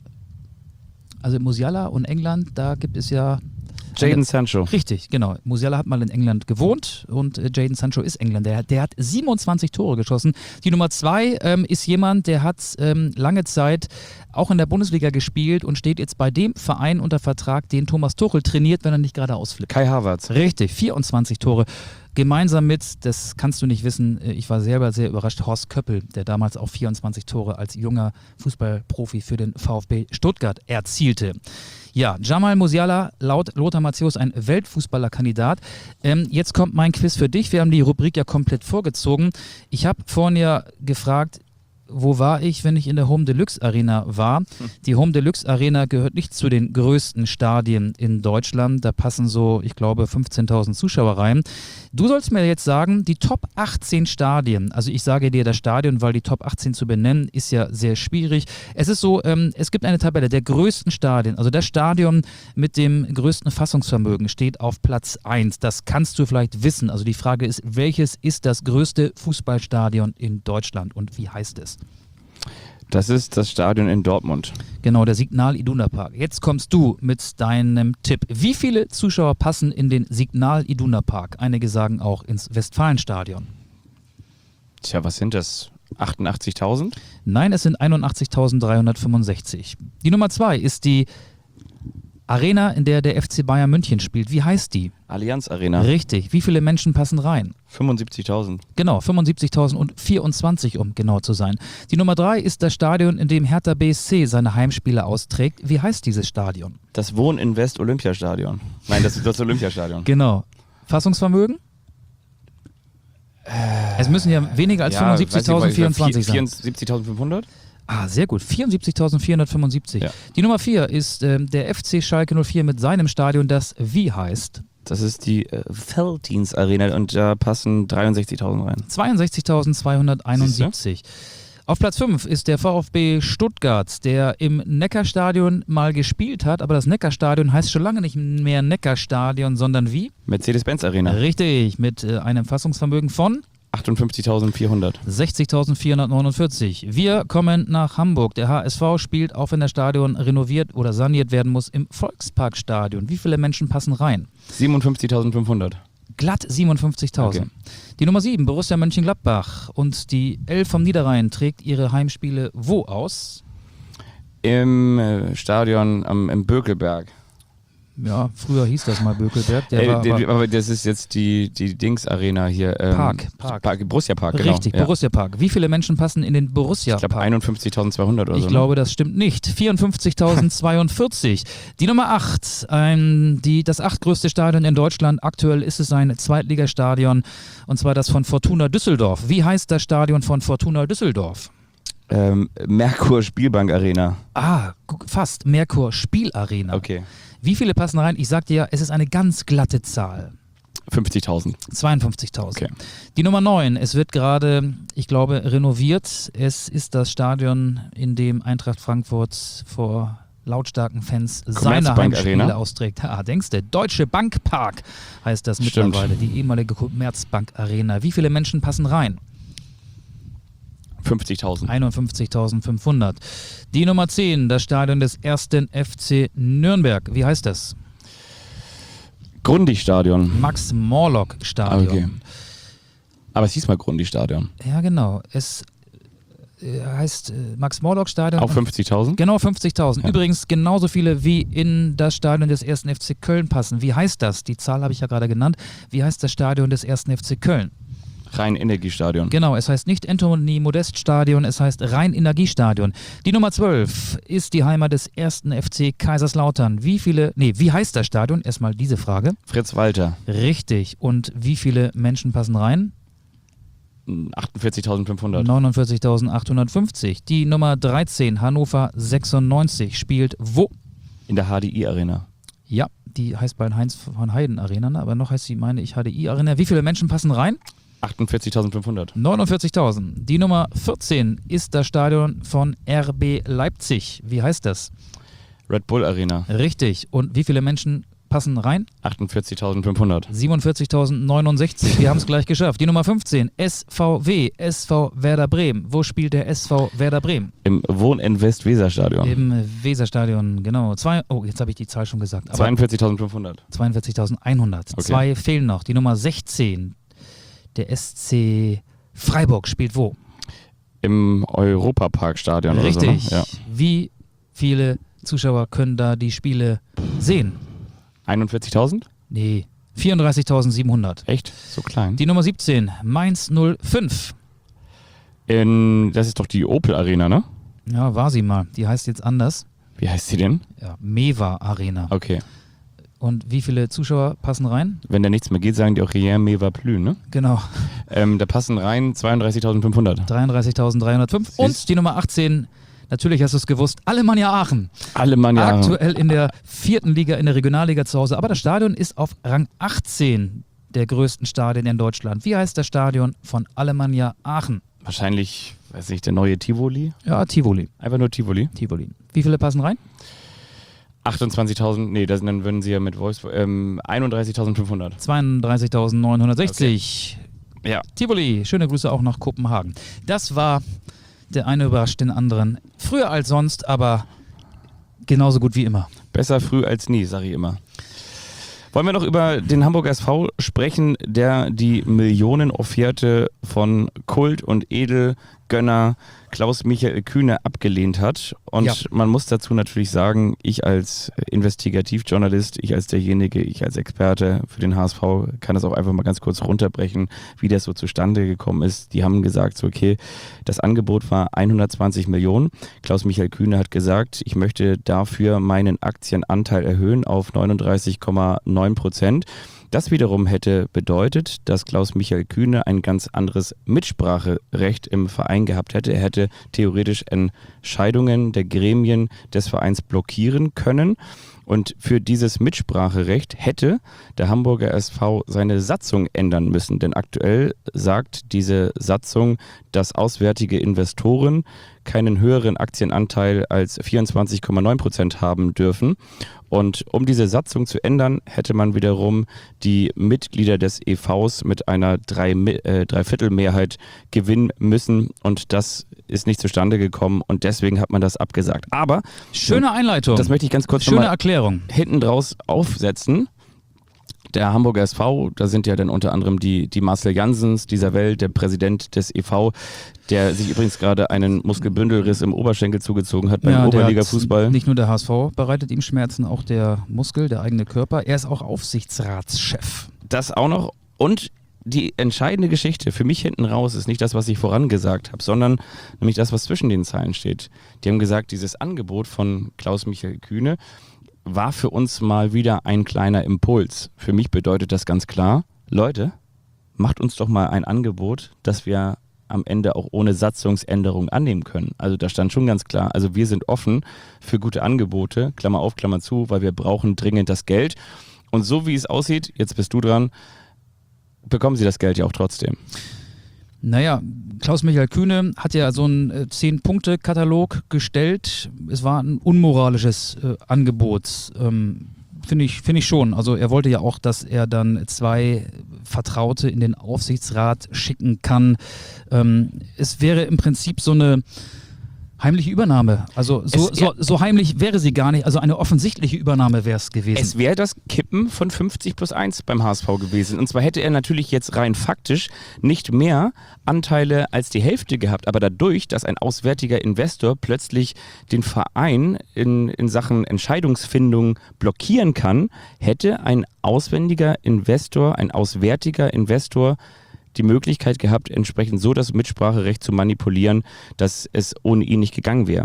also Musiala und England, da gibt es ja... Jadon Sancho. Richtig, genau. Musiala hat mal in England gewohnt und äh, Jadon Sancho ist Engländer. Der, der hat siebenundzwanzig Tore geschossen. Die Nummer zwei ähm, ist jemand, der hat ähm, lange Zeit auch in der Bundesliga gespielt und steht jetzt bei dem Verein unter Vertrag, den Thomas Tuchel trainiert, wenn er nicht gerade ausflippt. Kai Havertz. Richtig, vierundzwanzig Tore. Gemeinsam mit, das kannst du nicht wissen, ich war selber sehr überrascht, Horst Köppel, der damals auch vierundzwanzig Tore als junger Fußballprofi für den VfB Stuttgart erzielte. Ja, Jamal Musiala, laut Lothar Matthäus ein Weltfußballerkandidat. Ähm, jetzt kommt mein Quiz für dich. Wir haben die Rubrik ja komplett vorgezogen. Ich habe vorhin ja gefragt, wo war ich, wenn ich in der Home Deluxe Arena war? Die Home Deluxe Arena gehört nicht zu den größten Stadien in Deutschland. Da passen so, ich glaube, fünfzehntausend Zuschauer rein. Du sollst mir jetzt sagen, die Top achtzehn Stadien, also ich sage dir das Stadion, weil die Top achtzehn zu benennen, ist ja sehr schwierig. Es ist so, ähm, es gibt eine Tabelle der größten Stadien, also das Stadion mit dem größten Fassungsvermögen steht auf Platz eins. Das kannst du vielleicht wissen. Also die Frage ist, welches ist das größte Fußballstadion in Deutschland und wie heißt es? Das ist das Stadion in Dortmund. Genau, der Signal Iduna Park. Jetzt kommst du mit deinem Tipp. Wie viele Zuschauer passen in den Signal Iduna Park? Einige sagen auch ins Westfalenstadion. Tja, was sind das? achtundachtzigtausend? Nein, es sind einundachtzigtausenddreihundertfünfundsechzig. Die Nummer zwei ist die Arena, in der der F C Bayern München spielt. Wie heißt die? Allianz Arena. Richtig. Wie viele Menschen passen rein? fünfundsiebzigtausend. Genau, fünfundsiebzigtausendvierundzwanzig, um genau zu sein. Die Nummer drei ist das Stadion, in dem Hertha B S C seine Heimspiele austrägt. Wie heißt dieses Stadion? Das Wohninvest Olympiastadion. Nein, das ist das Olympiastadion. Genau. Fassungsvermögen? Es müssen ja weniger als fünfundsiebzigtausendvierundzwanzig sein. vierundsiebzigtausendfünfhundert? Ah, sehr gut. vierundsiebzigtausendvierhundertfünfundsiebzig. Ja. Die Nummer vier ist äh, der F C Schalke null vier mit seinem Stadion, das wie heißt? Das ist die äh, Veltins Arena und da passen dreiundsechzigtausend rein. zweiundsechzigtausendzweihunderteinundsiebzig. Auf Platz fünf ist der VfB Stuttgart, der im Neckarstadion mal gespielt hat, aber das Neckarstadion heißt schon lange nicht mehr Neckarstadion, sondern wie? Mercedes-Benz Arena. Richtig, mit äh, einem Fassungsvermögen von achtundfünfzigtausendvierhundert. sechzigtausendvierhundertneunundvierzig. Wir kommen nach Hamburg. Der H S V spielt, auch wenn das Stadion renoviert oder saniert werden muss, im Volksparkstadion. Wie viele Menschen passen rein? siebenundfünfzigtausendfünfhundert. Glatt siebenundfünfzigtausend. Okay. Die Nummer sieben, Borussia Mönchengladbach. Und die Elf vom Niederrhein trägt ihre Heimspiele wo aus? Im äh, Stadion am, im Bökelberg. Ja, früher hieß das mal Bökelberg. Der Ey, war die, aber aber das ist jetzt die, die Dings-Arena hier. Ähm, Park, Park. Park. Borussia Park, genau. Richtig, Ja. Borussia Park. Wie viele Menschen passen in den Borussia Ich glaube Park? einundfünfzigtausendzweihundert oder Ich so. glaube, das stimmt nicht. vierundfünfzigtausendzweiundvierzig. Die Nummer acht, ein, die, das achtgrößte Stadion in Deutschland. Aktuell ist es ein Zweitligastadion, und zwar das von Fortuna Düsseldorf. Wie heißt das Stadion von Fortuna Düsseldorf? Ähm, Merkur Spielbank Arena. Ah, guck, fast. Merkur Spielarena. Okay. Wie viele passen rein? Ich sagte ja, es ist eine ganz glatte Zahl. fünfzigtausend. zweiundfünfzigtausend. Okay. Die Nummer neun, es wird gerade, ich glaube, renoviert. Es ist das Stadion, in dem Eintracht Frankfurt vor lautstarken Fans seine Commerzbank Heimspiele Arena. austrägt. Ah, denkst du, Deutsche Bankpark heißt das Stimmt. mittlerweile, die ehemalige Commerzbank Arena. Wie viele Menschen passen rein? einundfünfzigtausend. einundfünfzigtausendfünfhundert. Die Nummer zehn, das Stadion des ersten F C Nürnberg. Wie heißt das? Grundig-Stadion. Max-Morlock-Stadion. Okay. Aber es hieß mal Grundig-Stadion. Ja, genau. Es äh, heißt äh, Max-Morlock-Stadion. Auch fünfzigtausend? Genau, fünfzigtausend. Ja. Übrigens genauso viele wie in das Stadion des ersten F C Köln passen. Wie heißt das? Die Zahl habe ich ja gerade genannt. Wie heißt das Stadion des ersten F C Köln? Rhein-Energiestadion. Genau, es heißt nicht Anthony-Modest-Stadion, es heißt Rhein-Energiestadion. Die Nummer zwölf ist die Heimat des ersten F C Kaiserslautern. Wie viele, nee, wie heißt das Stadion? Erstmal diese Frage. Fritz-Walter. Richtig. Und wie viele Menschen passen rein? achtundvierzigtausendfünfhundert. neunundvierzigtausendachthundertfünfzig. Die Nummer dreizehn, Hannover sechsundneunzig, spielt wo? In der H D I-Arena. Ja, die heißt bei Heinz von Heiden Arena, ne? Aber noch heißt sie, meine ich, H D I Arena. Wie viele Menschen passen rein? achtundvierzigtausendfünfhundert. neunundvierzigtausend. Die Nummer vierzehn ist das Stadion von R B Leipzig. Wie heißt das? Red Bull Arena. Richtig. Und wie viele Menschen passen rein? achtundvierzigtausendfünfhundert. siebenundvierzigtausendneunundsechzig. Wir haben es gleich geschafft. Die Nummer fünfzehn, S V W, S V Werder Bremen. Wo spielt der S V Werder Bremen? Im Wohn-Invest-Weser-Stadion. Im Weserstadion, genau. Zwei, oh, jetzt habe ich die Zahl schon gesagt. aber zweiundvierzigtausendfünfhundert. zweiundvierzigtausendeinhundert. Okay. Zwei fehlen noch. Die Nummer sechzehn, der S C Freiburg, spielt wo? Im Europapark-Stadion oder so. Richtig. Ne? Ja. Wie viele Zuschauer können da die Spiele sehen? einundvierzigtausend? Nee, vierunddreißigtausendsiebenhundert. Echt? So klein? Die Nummer siebzehn, Mainz null fünf. In, das ist doch die Opel Arena, ne? Ja, war sie mal. Die heißt jetzt anders. Wie heißt sie denn? Ja, Mewa Arena. Okay. Und wie viele Zuschauer passen rein? Wenn da nichts mehr geht, sagen die auch Rien me va plus, ne? Genau, Ähm, da passen rein zweiunddreißigtausendfünfhundert. dreiunddreißigtausenddreihundertfünf. Und die Nummer achtzehn, natürlich hast du es gewusst, Alemannia Aachen. Alemannia. Aktuell in der vierten Liga, in der Regionalliga zu Hause. Aber das Stadion ist auf Rang achtzehn der größten Stadien in Deutschland. Wie heißt das Stadion von Alemannia Aachen? Wahrscheinlich, weiß nicht, der neue Tivoli? Ja, Tivoli. Einfach nur Tivoli. Tivoli. Wie viele passen rein? achtundzwanzigtausend, nee, das, dann würden sie ja mit Wolfsburg, ähm, einunddreißigtausendfünfhundert. zweiunddreißigtausendneunhundertsechzig. Ja. Tivoli, schöne Grüße auch nach Kopenhagen. Das war, der eine überrascht den anderen. Früher als sonst, aber genauso gut wie immer. Besser früh als nie, sage ich immer. Wollen wir noch über den Hamburger S V sprechen, der die Millionenofferte von Kult- und Edelgönner Klaus-Michael Kühne abgelehnt hat. Und Ja. man muss dazu natürlich sagen, ich als Investigativjournalist, ich als derjenige, ich als Experte für den H S V kann das auch einfach mal ganz kurz runterbrechen, wie das so zustande gekommen ist. Die haben gesagt, so okay, das Angebot war hundertzwanzig Millionen. Klaus-Michael Kühne hat gesagt, ich möchte dafür meinen Aktienanteil erhöhen auf neununddreißig Komma neun Prozent. Das wiederum hätte bedeutet, dass Klaus-Michael Kühne ein ganz anderes Mitspracherecht im Verein gehabt hätte. Er hätte theoretisch Entscheidungen der Gremien des Vereins blockieren können. Und für dieses Mitspracherecht hätte der Hamburger S V seine Satzung ändern müssen. Denn aktuell sagt diese Satzung, dass auswärtige Investoren keinen höheren Aktienanteil als vierundzwanzig Komma neun Prozent haben dürfen. Und um diese Satzung zu ändern, hätte man wiederum die Mitglieder des E Vs mit einer drei, äh, Dreiviertelmehrheit gewinnen müssen. Und das ist nicht zustande gekommen und deswegen hat man das abgesagt. Aber Schöne Einleitung. das möchte ich ganz kurz Schöne nochmal Erklärung. hinten draus aufsetzen. Der Hamburger S V, da sind ja dann unter anderem die, die Marcel Janssens dieser Welt, der Präsident des E V, der sich übrigens gerade einen Muskelbündelriss im Oberschenkel zugezogen hat beim Ja, der Oberliga-Fußball. hat- Nicht nur der H S V bereitet ihm Schmerzen, auch der Muskel, der eigene Körper. Er ist auch Aufsichtsratschef. Das auch noch. Und die entscheidende Geschichte für mich hinten raus ist nicht das, was ich vorangesagt habe, sondern nämlich das, was zwischen den Zeilen steht. Die haben gesagt, dieses Angebot von Klaus-Michael Kühne war für uns mal wieder ein kleiner Impuls. Für mich bedeutet das ganz klar, Leute, macht uns doch mal ein Angebot, das wir am Ende auch ohne Satzungsänderung annehmen können. Also da stand schon ganz klar, also wir sind offen für gute Angebote, Klammer auf, Klammer zu, weil wir brauchen dringend das Geld. Und so wie es aussieht, jetzt bist du dran, bekommen sie das Geld ja auch trotzdem. Naja, Klaus-Michael Kühne hat ja so einen äh, Zehn-Punkte-Katalog gestellt. Es war ein unmoralisches äh, Angebot. Ähm, finde ich, finde ich schon. Also er wollte ja auch, dass er dann zwei Vertraute in den Aufsichtsrat schicken kann. Ähm, es wäre im Prinzip so eine heimliche Übernahme. Also so, Es- so, so heimlich wäre sie gar nicht. Also eine offensichtliche Übernahme wäre es gewesen. Es wäre das Kippen von fünfzig plus eins beim H S V gewesen. Und zwar hätte er natürlich jetzt rein faktisch nicht mehr Anteile als die Hälfte gehabt. Aber dadurch, dass ein auswärtiger Investor plötzlich den Verein in, in Sachen Entscheidungsfindung blockieren kann, hätte ein auswendiger Investor, ein auswärtiger Investor die Möglichkeit gehabt, entsprechend so das Mitspracherecht zu manipulieren, dass es ohne ihn nicht gegangen wäre.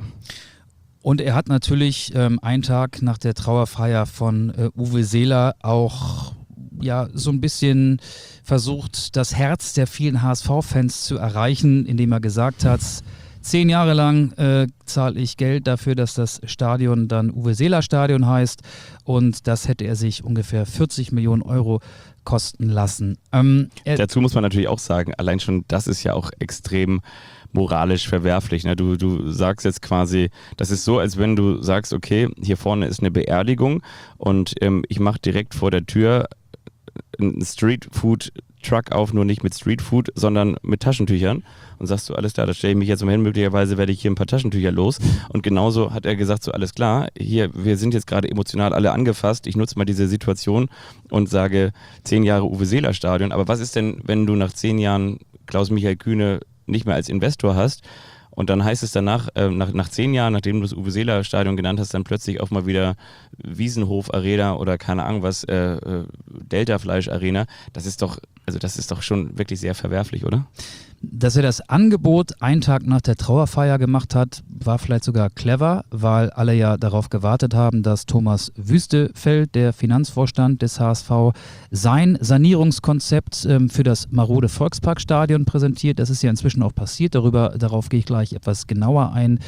Und er hat natürlich ähm, einen Tag nach der Trauerfeier von äh, Uwe Seeler auch ja so ein bisschen versucht, das Herz der vielen H S V-Fans zu erreichen, indem er gesagt hat, zehn Jahre lang äh, zahle ich Geld dafür, dass das Stadion dann Uwe Seeler Stadion heißt, und das hätte er sich ungefähr vierzig Millionen Euro kosten lassen. Ähm, er, Dazu muss man natürlich auch sagen, allein schon das ist ja auch extrem moralisch verwerflich. Ne? Du, du sagst jetzt quasi, das ist so, als wenn du sagst, okay, hier vorne ist eine Beerdigung und ähm, ich mache direkt vor der Tür einen Streetfood-Truck auf, nur nicht mit Streetfood, sondern mit Taschentüchern, und sagst du, alles klar, da stelle ich mich jetzt mal hin, möglicherweise werde ich hier ein paar Taschentücher los. Und genauso hat er gesagt, so alles klar, hier, wir sind jetzt gerade emotional alle angefasst, ich nutze mal diese Situation und sage zehn Jahre Uwe Seeler Stadion. Aber was ist denn, wenn du nach zehn Jahren Klaus-Michael Kühne nicht mehr als Investor hast? Und dann heißt es danach, äh, nach, nach zehn Jahren, nachdem du das Uwe Seeler Stadion genannt hast, dann plötzlich auch mal wieder Wiesenhof Arena oder keine Ahnung was, äh, äh, Delta Fleisch Arena. Das ist doch, also das ist doch schon wirklich sehr verwerflich, oder? Dass er das Angebot einen Tag nach der Trauerfeier gemacht hat, war vielleicht sogar clever, weil alle ja darauf gewartet haben, dass Thomas Wüstefeld, der Finanzvorstand des H S V, sein Sanierungskonzept ähm, für das marode Volksparkstadion präsentiert. Das ist ja inzwischen auch passiert, darüber, darauf gehe ich gleich etwas genauer ein.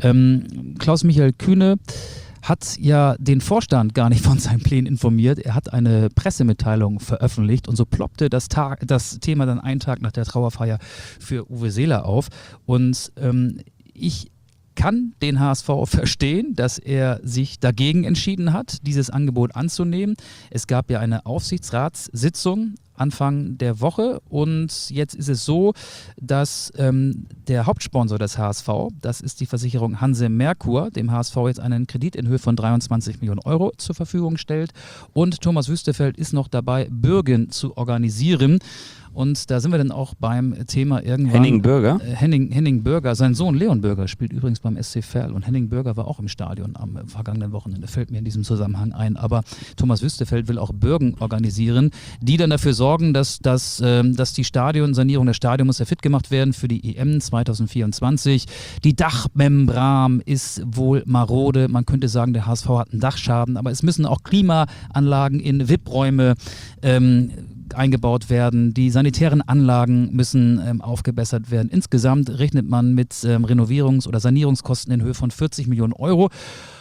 Ähm, Klaus-Michael Kühne hat ja den Vorstand gar nicht von seinen Plänen informiert. Er hat eine Pressemitteilung veröffentlicht und so ploppte das, Tag, das Thema dann einen Tag nach der Trauerfeier für Uwe Seeler auf. Und ähm, ich kann den H S V verstehen, dass er sich dagegen entschieden hat, dieses Angebot anzunehmen. Es gab ja eine Aufsichtsratssitzung Anfang der Woche und jetzt ist es so, dass ähm, der Hauptsponsor des H S V, das ist die Versicherung Hanse Merkur, dem H S V jetzt einen Kredit in Höhe von dreiundzwanzig Millionen Euro zur Verfügung stellt, und Thomas Wüstefeld ist noch dabei, Bürgen zu organisieren. Und da sind wir dann auch beim Thema irgendwann. Henning Bürger? Äh, Henning, Henning Bürger, sein Sohn Leon Bürger spielt übrigens beim S C Verl, und Henning Bürger war auch im Stadion am äh, vergangenen Wochenende, fällt mir in diesem Zusammenhang ein. Aber Thomas Wüstefeld will auch Bürgen organisieren, die dann dafür sorgen, dass, dass, ähm, dass die Stadionsanierung, der Stadion muss ja fit gemacht werden für die E M zwanzig vierundzwanzig. Die Dachmembran ist wohl marode. Man könnte sagen, der H S V hat einen Dachschaden, aber es müssen auch Klimaanlagen in V I P-Räume ähm, eingebaut werden. Die sanitären Anlagen müssen ähm, aufgebessert werden. Insgesamt rechnet man mit ähm, Renovierungs- oder Sanierungskosten in Höhe von vierzig Millionen Euro.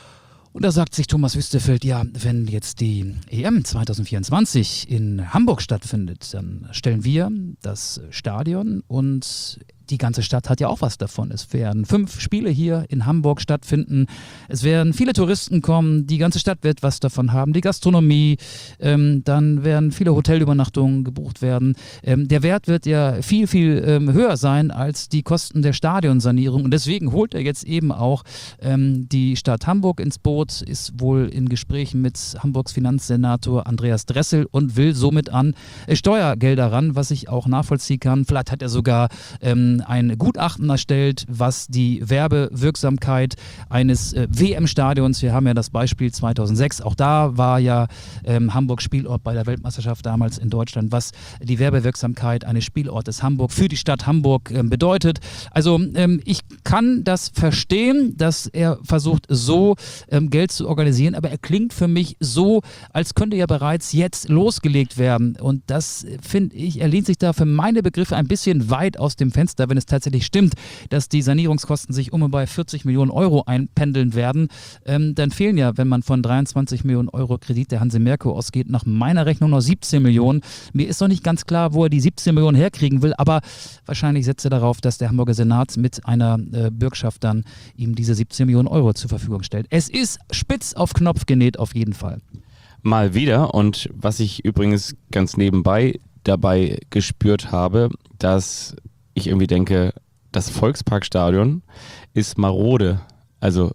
Und da sagt sich Thomas Wüstefeld, ja, wenn jetzt die E M zwanzig vierundzwanzig in Hamburg stattfindet, dann stellen wir das Stadion und die ganze Stadt hat ja auch was davon. Es werden fünf Spiele hier in Hamburg stattfinden. Es werden viele Touristen kommen. Die ganze Stadt wird was davon haben. Die Gastronomie. Ähm, dann werden viele Hotelübernachtungen gebucht werden. Ähm, der Wert wird ja viel, viel ähm, höher sein als die Kosten der Stadionsanierung. Und deswegen holt er jetzt eben auch ähm, die Stadt Hamburg ins Boot, ist wohl in Gesprächen mit Hamburgs Finanzsenator Andreas Dressel und will somit an äh, Steuergelder ran, was ich auch nachvollziehen kann. Vielleicht hat er sogar ähm, ein Gutachten erstellt, was die Werbewirksamkeit eines äh, W M-Stadions, wir haben ja das Beispiel zweitausendsechs, auch da war ja ähm, Hamburg Spielort bei der Weltmeisterschaft damals in Deutschland, was die Werbewirksamkeit eines Spielortes Hamburg für die Stadt Hamburg ähm, bedeutet. Also ähm, ich kann das verstehen, dass er versucht, so ähm, Geld zu organisieren, aber er klingt für mich so, als könnte ja bereits jetzt losgelegt werden, und das finde ich, er lehnt sich da für meine Begriffe ein bisschen weit aus dem Fenster, wenn es tatsächlich stimmt, dass die Sanierungskosten sich um und bei vierzig Millionen Euro einpendeln werden, ähm, dann fehlen ja, wenn man von dreiundzwanzig Millionen Euro Kredit der Hanse Merkur ausgeht, nach meiner Rechnung noch siebzehn Millionen. Mir ist noch nicht ganz klar, wo er die siebzehn Millionen herkriegen will, aber wahrscheinlich setzt er darauf, dass der Hamburger Senat mit einer äh, Bürgschaft dann ihm diese siebzehn Millionen Euro zur Verfügung stellt. Es ist spitz auf Knopf genäht, auf jeden Fall. Mal wieder. Und was ich übrigens ganz nebenbei dabei gespürt habe, dass ich irgendwie denke, das Volksparkstadion ist marode. Also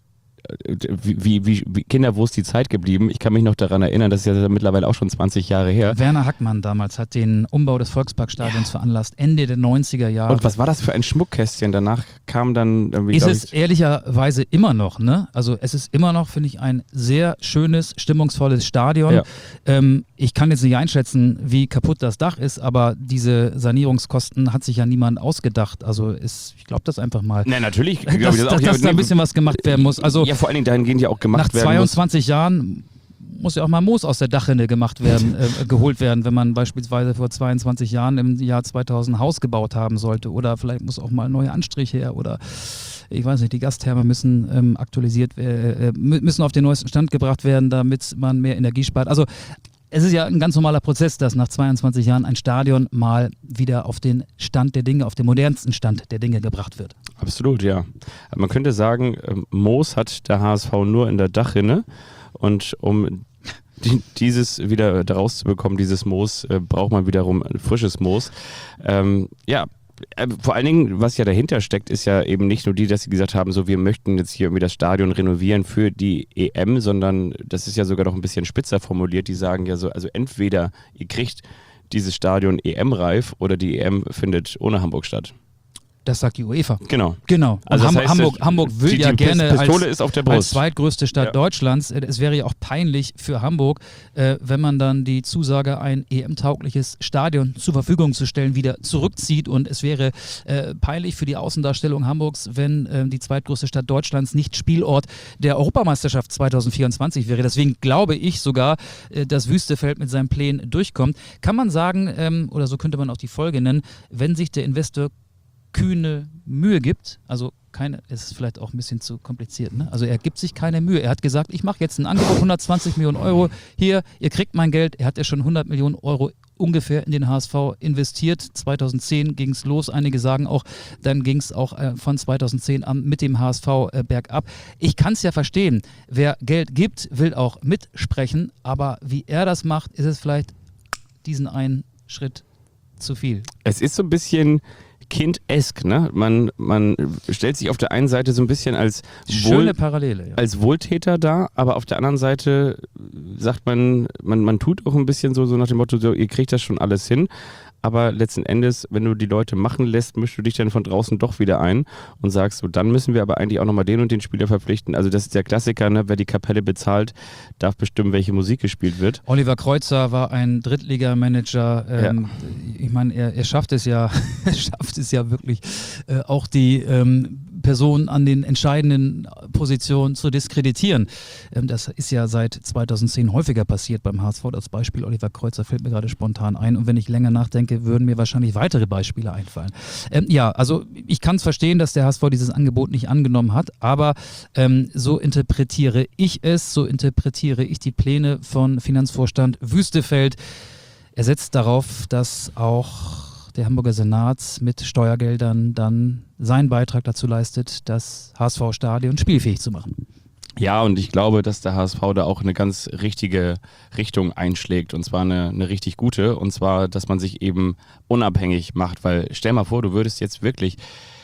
wie, wie, wie Kinder, wo ist die Zeit geblieben? Ich kann mich noch daran erinnern, das ist ja mittlerweile auch schon zwanzig Jahre her. Werner Hackmann damals hat den Umbau des Volksparkstadions ja. veranlasst, Ende der neunziger Jahre. Und was war das für ein Schmuckkästchen? Danach kam dann irgendwie... Ist es ehrlicherweise immer noch, ne? Also es ist immer noch, finde ich, ein sehr schönes, stimmungsvolles Stadion. Ja. Ähm, ich kann jetzt nicht einschätzen, wie kaputt das Dach ist, aber diese Sanierungskosten hat sich ja niemand ausgedacht. Also ist, ich glaube das einfach mal. Nein, natürlich. Dass, das dass, auch dass da ein bisschen was gemacht werden muss. Also ja, vor allen Dingen dahingehend ja auch gemacht werden muss. Nach zweiundzwanzig Jahren muss ja auch mal Moos aus der Dachrinne gemacht werden, äh, geholt werden, wenn man beispielsweise vor zweiundzwanzig Jahren im Jahr zweitausend Haus gebaut haben sollte. Oder vielleicht muss auch mal neue Anstriche her oder ich weiß nicht, die Gastherme müssen ähm, aktualisiert äh, müssen auf den neuesten Stand gebracht werden, damit man mehr Energie spart. Also es ist ja ein ganz normaler Prozess, dass nach zweiundzwanzig Jahren ein Stadion mal wieder auf den Stand der Dinge, auf den modernsten Stand der Dinge gebracht wird. Absolut, ja. Man könnte sagen, Moos hat der H S V nur in der Dachrinne und um die, dieses wieder daraus zu bekommen, dieses Moos, äh, braucht man wiederum frisches Moos. Ähm, ja, vor allen Dingen, was ja dahinter steckt, ist ja eben nicht nur die, dass sie gesagt haben, so wir möchten jetzt hier irgendwie das Stadion renovieren für die E M, sondern das ist ja sogar noch ein bisschen spitzer formuliert. Die sagen ja so, also entweder ihr kriegt dieses Stadion E M-reif oder die E M findet ohne Hamburg statt. Das sagt die UEFA. Genau. Genau. Also Ham- das heißt, Hamburg, Hamburg will die, die ja gerne Pistole als, ist auf der Brust. als zweitgrößte Stadt ja. Deutschlands. Es wäre ja auch peinlich für Hamburg, äh, wenn man dann die Zusage, ein E M-taugliches Stadion zur Verfügung zu stellen, wieder zurückzieht. Und es wäre äh, peinlich für die Außendarstellung Hamburgs, wenn äh, die zweitgrößte Stadt Deutschlands nicht Spielort der Europameisterschaft zwanzig vierundzwanzig wäre. Deswegen glaube ich sogar, äh, dass Wüstefeld mit seinen Plänen durchkommt. Kann man sagen, ähm, oder so könnte man auch die Folge nennen, wenn sich der Investor kühne Mühe gibt, also keine, es ist vielleicht auch ein bisschen zu kompliziert, ne? Also er gibt sich keine Mühe. Er hat gesagt, ich mache jetzt ein Angebot, hundertzwanzig Millionen Euro, hier, ihr kriegt mein Geld. Er hat ja schon hundert Millionen Euro ungefähr in den H S V investiert. zweitausendzehn ging es los, einige sagen auch, dann ging es auch äh, von zweitausendzehn an mit dem H S V äh, bergab. Ich kann es ja verstehen, wer Geld gibt, will auch mitsprechen, aber wie er das macht, ist es vielleicht diesen einen Schritt zu viel. Es ist so ein bisschen Kind-esk, ne? Man, man stellt sich auf der einen Seite so ein bisschen als, Schöne Wohl, Parallele, ja. als Wohltäter dar, aber auf der anderen Seite sagt man, man, man tut auch ein bisschen so, so nach dem Motto, so, ihr kriegt das schon alles hin. Aber letzten Endes, wenn du die Leute machen lässt, mischst du dich dann von draußen doch wieder ein und sagst, so, dann müssen wir aber eigentlich auch nochmal den und den Spieler verpflichten. Also das ist der Klassiker, ne? Wer die Kapelle bezahlt, darf bestimmen, welche Musik gespielt wird. Oliver Kreuzer war ein Drittligamanager. Ähm, ja. Ich meine, er, er schafft es ja, er schafft es ja wirklich, äh, auch die ähm, Personen an den entscheidenden Positionen zu diskreditieren. Ähm, das ist ja seit zweitausendzehn häufiger passiert beim H S V. Das Beispiel Oliver Kreuzer fällt mir gerade spontan ein. Und wenn ich länger nachdenke, würden mir wahrscheinlich weitere Beispiele einfallen. Ähm, ja, also ich kann es verstehen, dass der H S V dieses Angebot nicht angenommen hat, aber ähm, so interpretiere ich es, so interpretiere ich die Pläne von Finanzvorstand Wüstefeld. Er setzt darauf, dass auch der Hamburger Senat mit Steuergeldern dann seinen Beitrag dazu leistet, das H S V-Stadion spielfähig zu machen. Ja, und ich glaube, dass der H S V da auch eine ganz richtige Richtung einschlägt und zwar eine, eine richtig gute, und zwar, dass man sich eben unabhängig macht, weil stell mal vor, du würdest jetzt wirklich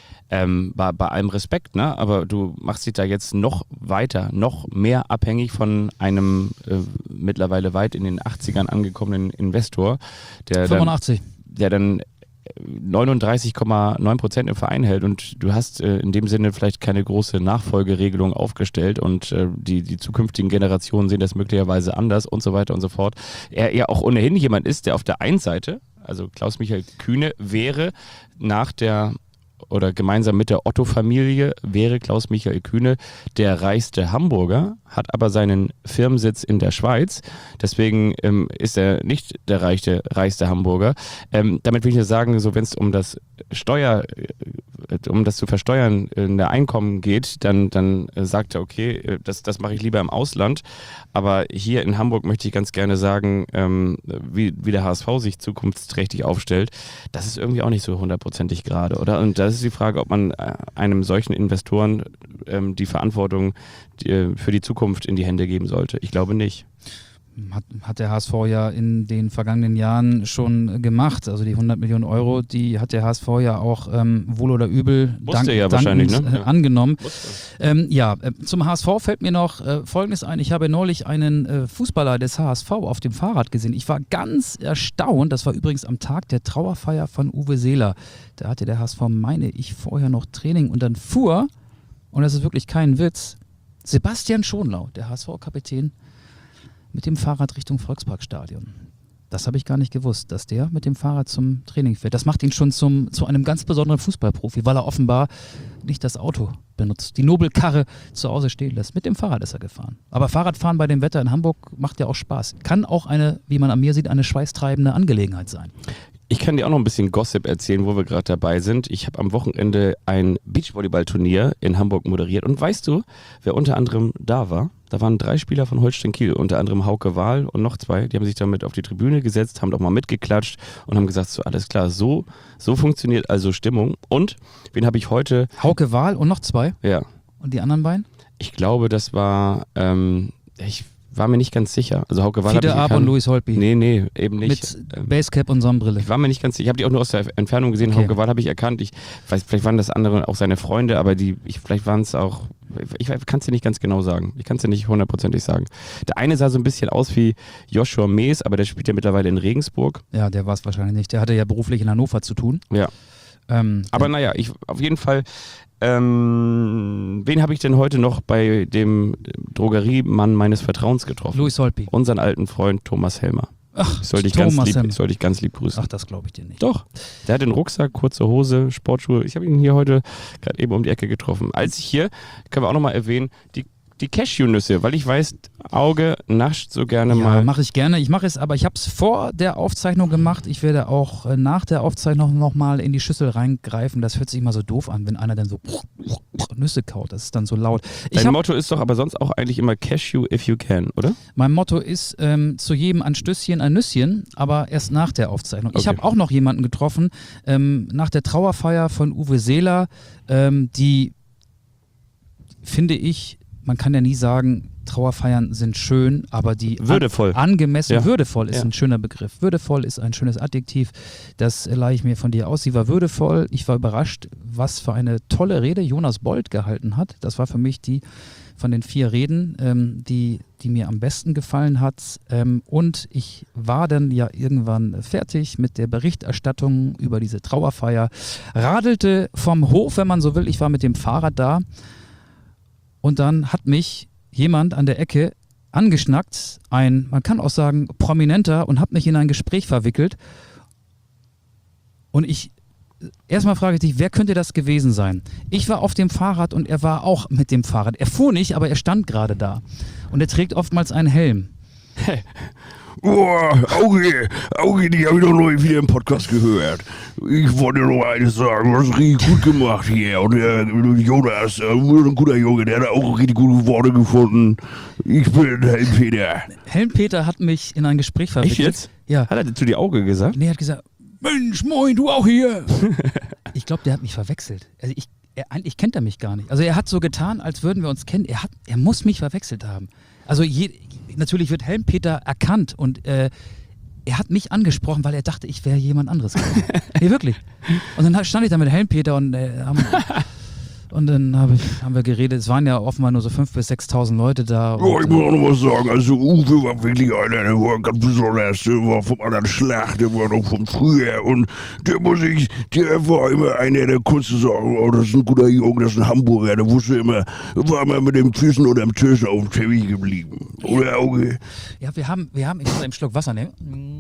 ähm, bei, bei allem Respekt, ne, aber du machst dich da jetzt noch weiter, noch mehr abhängig von einem äh, mittlerweile weit in den achtzigern angekommenen Investor, der fünfundachtzig. Dann, der dann neununddreißig Komma neun Prozent im Verein hält und du hast äh, in dem Sinne vielleicht keine große Nachfolgeregelung aufgestellt und äh, die, die zukünftigen Generationen sehen das möglicherweise anders und so weiter und so fort. Er ja auch ohnehin jemand ist, der auf der einen Seite, also Klaus-Michael Kühne wäre nach der oder gemeinsam mit der Otto-Familie wäre Klaus-Michael Kühne der reichste Hamburger, hat aber seinen Firmensitz in der Schweiz. Deswegen ähm, ist er nicht der reichste, reichste Hamburger. Ähm, damit will ich nur sagen, so wenn es um das Steuer, äh, um das zu versteuern in der Einkommen geht, dann, dann äh, sagt er, okay, äh, das, das mache ich lieber im Ausland. Aber hier in Hamburg möchte ich ganz gerne sagen, ähm, wie, wie der H S V sich zukunftsträchtig aufstellt, das ist irgendwie auch nicht so hundertprozentig gerade, oder? Und das ist die Frage, ob man äh, einem solchen Investoren ähm, die Verantwortung die, äh, für die Zukunft in die Hände geben sollte. Ich glaube nicht. Hat, hat der H S V ja in den vergangenen Jahren schon gemacht. Also die hundert Millionen Euro, die hat der H S V ja auch ähm, wohl oder übel dank, ja wahrscheinlich, dankend, ne? äh, angenommen. Ähm, ja, äh, zum H S V fällt mir noch äh, Folgendes ein. Ich habe neulich einen äh, Fußballer des H S V auf dem Fahrrad gesehen. Ich war ganz erstaunt. Das war übrigens am Tag der Trauerfeier von Uwe Seeler. Da hatte der H S V, meine ich, vorher noch Training und dann fuhr, und das ist wirklich kein Witz, Sebastian Schonlau, der H S V-Kapitän, mit dem Fahrrad Richtung Volksparkstadion. Das habe ich gar nicht gewusst, dass der mit dem Fahrrad zum Training fährt. Das macht ihn schon zum, zu einem ganz besonderen Fußballprofi, weil er offenbar nicht das Auto benutzt, die Nobelkarre zu Hause stehen lässt. Mit dem Fahrrad ist er gefahren. Aber Fahrradfahren bei dem Wetter in Hamburg macht ja auch Spaß. Kann auch eine, wie man an mir sieht, eine schweißtreibende Angelegenheit sein. Ich kann dir auch noch ein bisschen Gossip erzählen, wo wir gerade dabei sind. Ich habe am Wochenende ein Beachvolleyball-Turnier in Hamburg moderiert. Und weißt du, wer unter anderem da war? Da waren drei Spieler von Holstein Kiel, unter anderem Hauke Wahl und noch zwei. Die haben sich damit auf die Tribüne gesetzt, haben doch mal mitgeklatscht und haben gesagt, so alles klar, so, so funktioniert also Stimmung. Und wen habe ich heute? Hauke Wahl und noch zwei? Ja. Und die anderen beiden? Ich glaube, das war, ähm, ich war mir nicht ganz sicher. Also Hauke Wahl Fiete Ab und Louis Holtby. Nee, nee, eben nicht. Mit Ähm, Basecap und Sonnenbrille. Ich war mir nicht ganz sicher. Ich habe die auch nur aus der Entfernung gesehen. Okay. Hauke Wahl habe ich erkannt. Ich weiß, vielleicht waren das andere auch seine Freunde, aber die, ich, vielleicht waren es auch, ich kann es dir nicht ganz genau sagen. Ich kann es dir nicht hundertprozentig sagen. Der eine sah so ein bisschen aus wie Joshua Mees, aber der spielt ja mittlerweile in Regensburg. Ja, der war es wahrscheinlich nicht. Der hatte ja beruflich in Hannover zu tun. Ja. Ähm, Aber der, naja, ich auf jeden Fall. Ähm, wen habe ich denn heute noch bei dem Drogeriemann meines Vertrauens getroffen? Louis Holtby. Unseren alten Freund Thomas Helmer. Ach, Ich soll dich Thomas ganz lieb, Helmer. ich soll dich ganz lieb grüßen. Ach, das glaube ich dir nicht. Doch, der hat den Rucksack, kurze Hose, Sportschuhe. Ich habe ihn hier heute gerade eben um die Ecke getroffen. Als ich hier, können wir auch nochmal erwähnen, die, die Cashewnüsse, weil ich weiß, Auge nascht so gerne Ja, mal. mache ich gerne. Ich mache es, aber ich habe es vor der Aufzeichnung gemacht. Ich werde auch äh, nach der Aufzeichnung nochmal in die Schüssel reingreifen. Das hört sich immer so doof an, wenn einer dann so Nüsse kaut. Das ist dann so laut. Ich Dein hab, Motto ist doch aber sonst auch eigentlich immer Cashew if you can, oder? mein Motto ist ähm, zu jedem ein Stößchen, ein Nüsschen, aber erst nach der Aufzeichnung. Ich Okay. habe auch noch jemanden getroffen, ähm, nach der Trauerfeier von Uwe Seeler, ähm, die, finde ich, man kann ja nie sagen, Trauerfeiern sind schön, aber die Würdevoll. An, angemessen, Ja. würdevoll ist Ja. ein schöner Begriff. Würdevoll ist ein schönes Adjektiv, das äh, leihe ich mir von dir aus. Sie war würdevoll, ich war überrascht, was für eine tolle Rede Jonas Bold gehalten hat. Das war für mich die von den vier Reden, ähm, die, die mir am besten gefallen hat. Ähm, und ich war dann ja irgendwann fertig mit der Berichterstattung über diese Trauerfeier, radelte vom Hof, wenn man so will. Ich war mit dem Fahrrad da. Und dann hat mich jemand an der Ecke angeschnackt, ein, man kann auch sagen, Prominenter, und hat mich in ein Gespräch verwickelt. Und ich, erstmal frage ich dich, wer könnte das gewesen sein? Ich war auf dem Fahrrad und er war auch mit dem Fahrrad. Er fuhr nicht, aber er stand gerade da. Und er trägt oftmals einen Helm. Oh, Auge, Auge, die habe ich doch neulich wieder im Podcast gehört. Ich wollte noch eines sagen, du hast richtig gut gemacht hier. Und der Jonas, äh, ein guter Junge, der hat auch richtig gute Worte gefunden. Ich bin Helm-Peter. Helm-Peter hat mich in ein Gespräch verwickelt. Echt jetzt? Ja. Hat er zu dir Auge gesagt? Nee, er hat gesagt, Mensch, moin, du auch hier. Ich glaube, der hat mich verwechselt. Also ich, er, eigentlich kennt er mich gar nicht. Also er hat so getan, als würden wir uns kennen. Er, hat, er muss mich verwechselt haben. Also je, natürlich wird Helm-Peter erkannt und äh, er hat mich angesprochen, weil er dachte, ich wäre jemand anderes. Nee, wirklich. Und dann stand ich da mit Helm-Peter und, äh, haben, und dann hab ich, haben wir geredet. Es waren ja offenbar nur so fünftausend bis sechstausend Leute da. Ja, ich Und, muss auch noch was sagen. Also Uwe war wirklich einer, der war ganz besonders. Der war vom anderen Schlag, der war noch von früher. Und der muss ich, der war immer einer, der konnte sagen, oh, das ist ein guter Junge, das ist ein Hamburger. Der wusste immer, war immer mit den Füßen unterm Tisch auf dem Teppich geblieben. Oder Auge? ja, wir haben, wir haben, ich muss einen Schluck Wasser nehmen.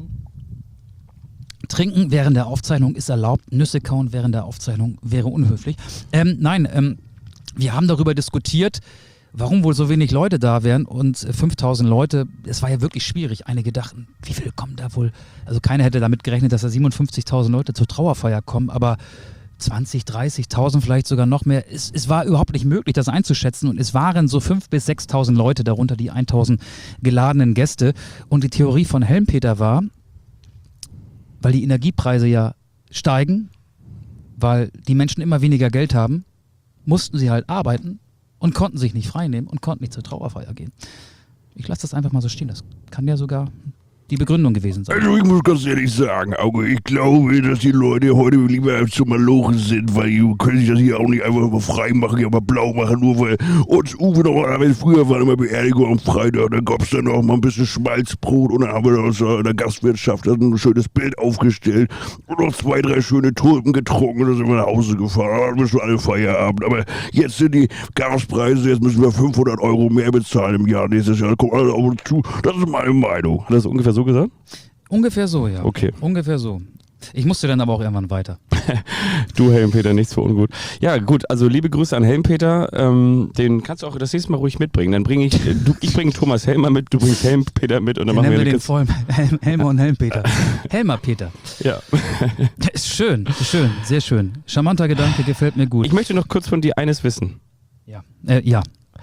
Trinken während der Aufzeichnung ist erlaubt, Nüsse kauen während der Aufzeichnung wäre unhöflich. Ähm, nein, ähm, wir haben darüber diskutiert, warum wohl so wenig Leute da wären und äh, fünftausend Leute, es war ja wirklich schwierig. Einige dachten, wie viel kommen da wohl? Also keiner hätte damit gerechnet, dass da siebenundfünfzigtausend Leute zur Trauerfeier kommen, aber zwanzig, dreißigtausend, vielleicht sogar noch mehr. Es, es war überhaupt nicht möglich, das einzuschätzen und es waren so fünftausend bis sechstausend Leute, darunter die tausend geladenen Gäste. Und die Theorie von Helm-Peter war, weil die Energiepreise ja steigen, weil die Menschen immer weniger Geld haben, mussten sie halt arbeiten und konnten sich nicht freinehmen und konnten nicht zur Trauerfeier gehen. ich lasse das einfach mal so stehen. Das kann ja sogar die Begründung gewesen sein. Also ich muss ganz ehrlich sagen, Auge, ich glaube, dass die Leute heute lieber zu Malochen sind, weil die können sich das hier auch nicht einfach mal frei machen, aber blau machen, nur weil uns Uwe normalerweise früher war immer Beerdigung am Freitag, da gab es dann auch mal ein bisschen Schmalzbrot und dann haben wir da aus der Gastwirtschaft ein schönes Bild aufgestellt und noch zwei, drei schöne Tulpen getrunken und dann sind wir nach Hause gefahren, dann bist du alle Feierabend, aber jetzt sind die Gaspreise, jetzt müssen wir fünfhundert Euro mehr bezahlen im Jahr nächstes Jahr, guck alle auf uns zu, das ist meine Meinung. Hat das ungefähr so gesagt? Ungefähr so, ja. Okay. Ungefähr so. Ich musste dann aber auch irgendwann weiter. Du, Helmpeter, nichts für ungut. Ja, gut, also liebe Grüße an Helmpeter. Ähm, den kannst du auch das nächste Mal ruhig mitbringen. Dann bringe ich, du, ich bringe Thomas Helmer mit, du bringst Helmpeter mit und dann Den machen wir nennen wir eine den Kiste. voll Helm, Helmer und Helmpeter. Helmer Peter. Ja. Ist schön, ist schön, sehr schön. Charmanter Gedanke, gefällt mir gut. Ich möchte noch kurz von dir eines wissen. Ja. Äh, ja.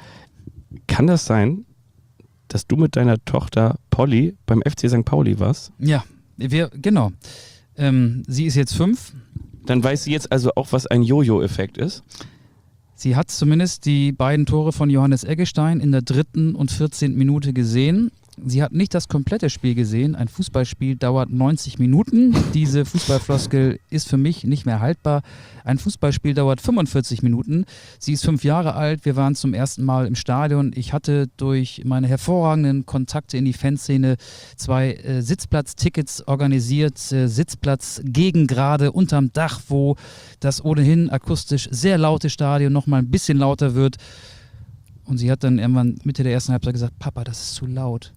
Kann das sein, dass du mit deiner Tochter Polly beim F C Sankt Pauli warst? Ja, wir, genau. Ähm, sie ist jetzt fünf. Dann weiß sie jetzt also auch, was ein Jojo-Effekt ist. Sie hat zumindest die beiden Tore von Johannes Eggestein in der dritten und vierzehnten Minute gesehen. Sie hat nicht das komplette Spiel gesehen. Ein Fußballspiel dauert neunzig Minuten. Diese Fußballfloskel ist für mich nicht mehr haltbar. Ein Fußballspiel dauert fünfundvierzig Minuten. Sie ist fünf Jahre alt. Wir waren zum ersten Mal im Stadion. Ich hatte durch meine hervorragenden Kontakte in die Fanszene zwei äh, Sitzplatztickets organisiert. Äh, Sitzplatz gegen gerade unterm Dach, wo das ohnehin akustisch sehr laute Stadion nochmal ein bisschen lauter wird. Und sie hat dann irgendwann Mitte der ersten Halbzeit gesagt, Papa, das ist zu laut.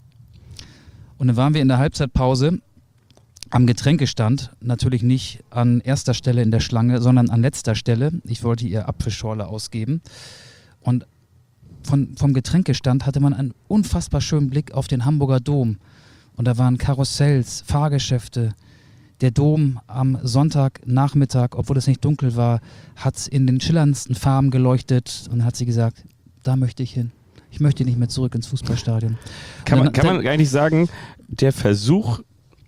Und dann waren wir in der Halbzeitpause am Getränkestand, natürlich nicht an erster Stelle in der Schlange, sondern an letzter Stelle. Ich wollte ihr Apfelschorle ausgeben. Und von, vom Getränkestand hatte man einen unfassbar schönen Blick auf den Hamburger Dom. Und da waren Karussells, Fahrgeschäfte. Der Dom am Sonntagnachmittag, obwohl es nicht dunkel war, hat in den schillerndsten Farben geleuchtet. Und dann hat sie gesagt, da möchte ich hin. Ich möchte nicht mehr zurück ins Fußballstadion. Kann, dann, man, kann man eigentlich sagen, der Versuch,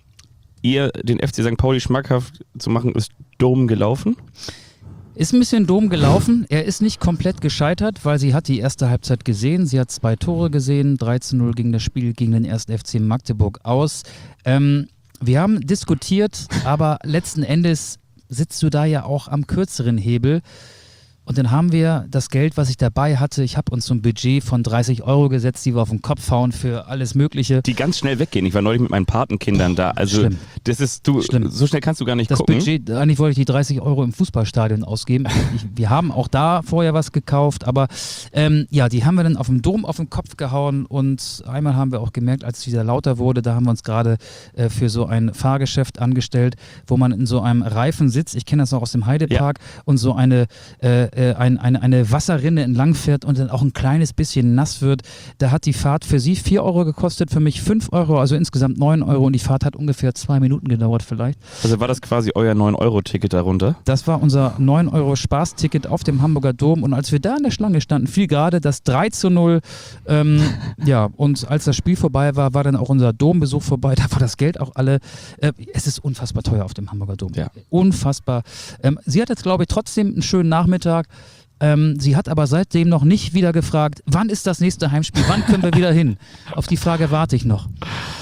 ihr den F C Sankt Pauli schmackhaft zu machen, ist dumm gelaufen? Ist ein bisschen dumm gelaufen. Er ist nicht komplett gescheitert, weil sie hat die erste Halbzeit gesehen. Sie hat zwei Tore gesehen. drei zu null ging das Spiel gegen den ersten F C Magdeburg aus. Ähm, wir haben diskutiert, aber letzten Endes sitzt du da ja auch am kürzeren Hebel. Und dann haben wir das Geld, was ich dabei hatte, ich habe uns so ein Budget von dreißig Euro gesetzt, die wir auf den Kopf hauen für alles Mögliche. Die ganz schnell weggehen. Ich war neulich mit meinen Patenkindern da. Also Schlimm. das ist, du, Schlimm. so schnell kannst du gar nicht Das gucken. Budget, eigentlich wollte ich die dreißig Euro im Fußballstadion ausgeben. Ich, wir haben auch da vorher was gekauft, aber ähm, ja, die haben wir dann auf dem Dom auf den Kopf gehauen und einmal haben wir auch gemerkt, als es wieder lauter wurde, da haben wir uns gerade äh, für so ein Fahrgeschäft angestellt, wo man in so einem Reifen sitzt, ich kenne das auch aus dem Heidepark, ja. Und so eine, äh, ein, eine, eine Wasserrinne entlang fährt und dann auch ein kleines bisschen nass wird. Da hat die Fahrt für sie vier Euro gekostet, für mich fünf Euro, also insgesamt neun Euro und die Fahrt hat ungefähr zwei Minuten gedauert vielleicht. Also war das quasi euer neun Euro Ticket darunter? Das war unser neun Euro Spaßticket auf dem Hamburger Dom und als wir da in der Schlange standen, fiel gerade das drei zu null. Ähm, ja, und als das Spiel vorbei war, war dann auch unser Dombesuch vorbei. Da war das Geld auch alle. Äh, es ist unfassbar teuer auf dem Hamburger Dom. Ja. Unfassbar. Ähm, sie hat jetzt, glaube ich, trotzdem einen schönen Nachmittag. Ähm, sie hat aber seitdem noch nicht wieder gefragt, wann ist das nächste Heimspiel, wann können wir wieder hin? Auf die Frage warte ich noch.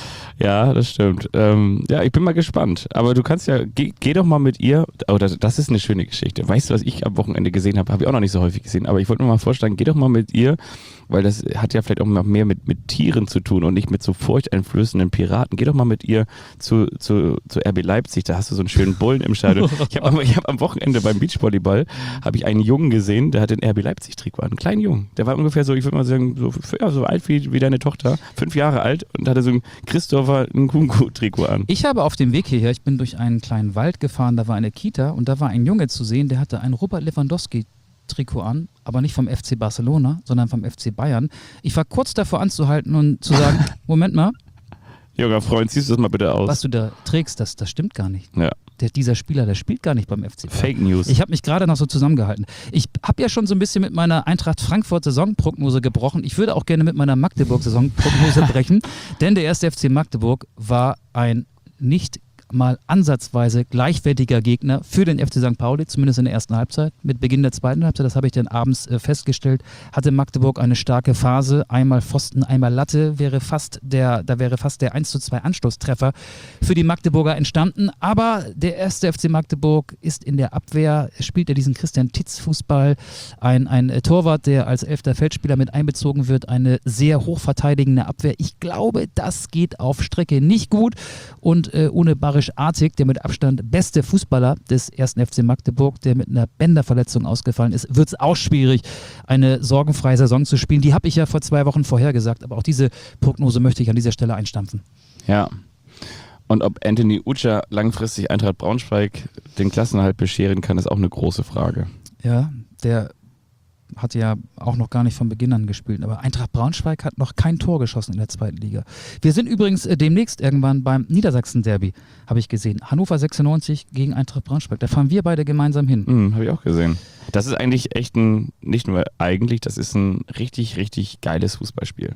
Ja, das stimmt. Ähm, ja, ich bin mal gespannt. Aber du kannst ja, geh, geh doch mal mit ihr, oh, das, das ist eine schöne Geschichte. Weißt du, was ich am Wochenende gesehen habe? Habe ich auch noch nicht so häufig gesehen, aber ich wollte mir mal vorschlagen, geh doch mal mit ihr, weil das hat ja vielleicht auch noch mehr mit, mit Tieren zu tun und nicht mit so furchteinflößenden Piraten. Geh doch mal mit ihr zu, zu, zu R B Leipzig, da hast du so einen schönen Bullen im Stadion. Ich habe am, ich hab am Wochenende beim Beachvolleyball habe ich einen Jungen gesehen, der hat den R B Leipzig-Trikot an, einen kleinen Jungen. Der war ungefähr so, ich würde mal sagen, so, ja, so alt wie, wie deine Tochter, fünf Jahre alt und hatte so ein Christopher Nkunku-Trikot an. Ich habe auf dem Weg hierher, ich bin durch einen kleinen Wald gefahren, da war eine Kita und da war ein Junge zu sehen, der hatte ein Robert Lewandowski Trikot an, aber nicht vom F C Barcelona, sondern vom F C Bayern. Ich war kurz davor anzuhalten und zu sagen, Moment mal. Junger Freund, ziehst du das mal bitte aus. Was du da trägst, das, das stimmt gar nicht. Ja. Der, dieser Spieler, der spielt gar nicht beim F C Bayern. Fake News. Ich habe mich gerade noch so zusammengehalten. Ich habe ja schon so ein bisschen mit meiner Eintracht Frankfurt Saisonprognose gebrochen. Ich würde auch gerne mit meiner Magdeburg Saisonprognose brechen, denn der erste F C Magdeburg war ein nicht mal ansatzweise gleichwertiger Gegner für den F C Sankt Pauli, zumindest in der ersten Halbzeit. Mit Beginn der zweiten Halbzeit, das habe ich dann abends äh, festgestellt, hatte Magdeburg eine starke Phase. Einmal Pfosten, einmal Latte, wäre fast der, da wäre fast der eins zu zwei Anschlusstreffer für die Magdeburger entstanden. Aber der erste F C Magdeburg ist in der Abwehr, spielt er diesen Christian Titz-Fußball, ein, ein äh, Torwart, der als elfter Feldspieler mit einbezogen wird, eine sehr hochverteidigende Abwehr. Ich glaube, das geht auf Strecke nicht gut. Und äh, ohne Barisch Artig, der mit Abstand beste Fußballer des ersten F C Magdeburg, der mit einer Bänderverletzung ausgefallen ist, wird es auch schwierig, eine sorgenfreie Saison zu spielen. Die habe ich ja vor zwei Wochen vorhergesagt, aber auch diese Prognose möchte ich an dieser Stelle einstampfen. Ja. Und ob Anthony Ucha langfristig Eintracht Braunschweig den Klassenerhalt bescheren kann, ist auch eine große Frage. Ja, der hat ja auch noch gar nicht von Beginn an gespielt. Aber Eintracht Braunschweig hat noch kein Tor geschossen in der zweiten Liga. Wir sind übrigens äh, demnächst irgendwann beim Niedersachsen-Derby, habe ich gesehen. Hannover sechsundneunzig gegen Eintracht Braunschweig. Da fahren wir beide gemeinsam hin. Mhm, habe ich auch gesehen. Das ist eigentlich echt ein, nicht nur eigentlich, das ist ein richtig, richtig geiles Fußballspiel.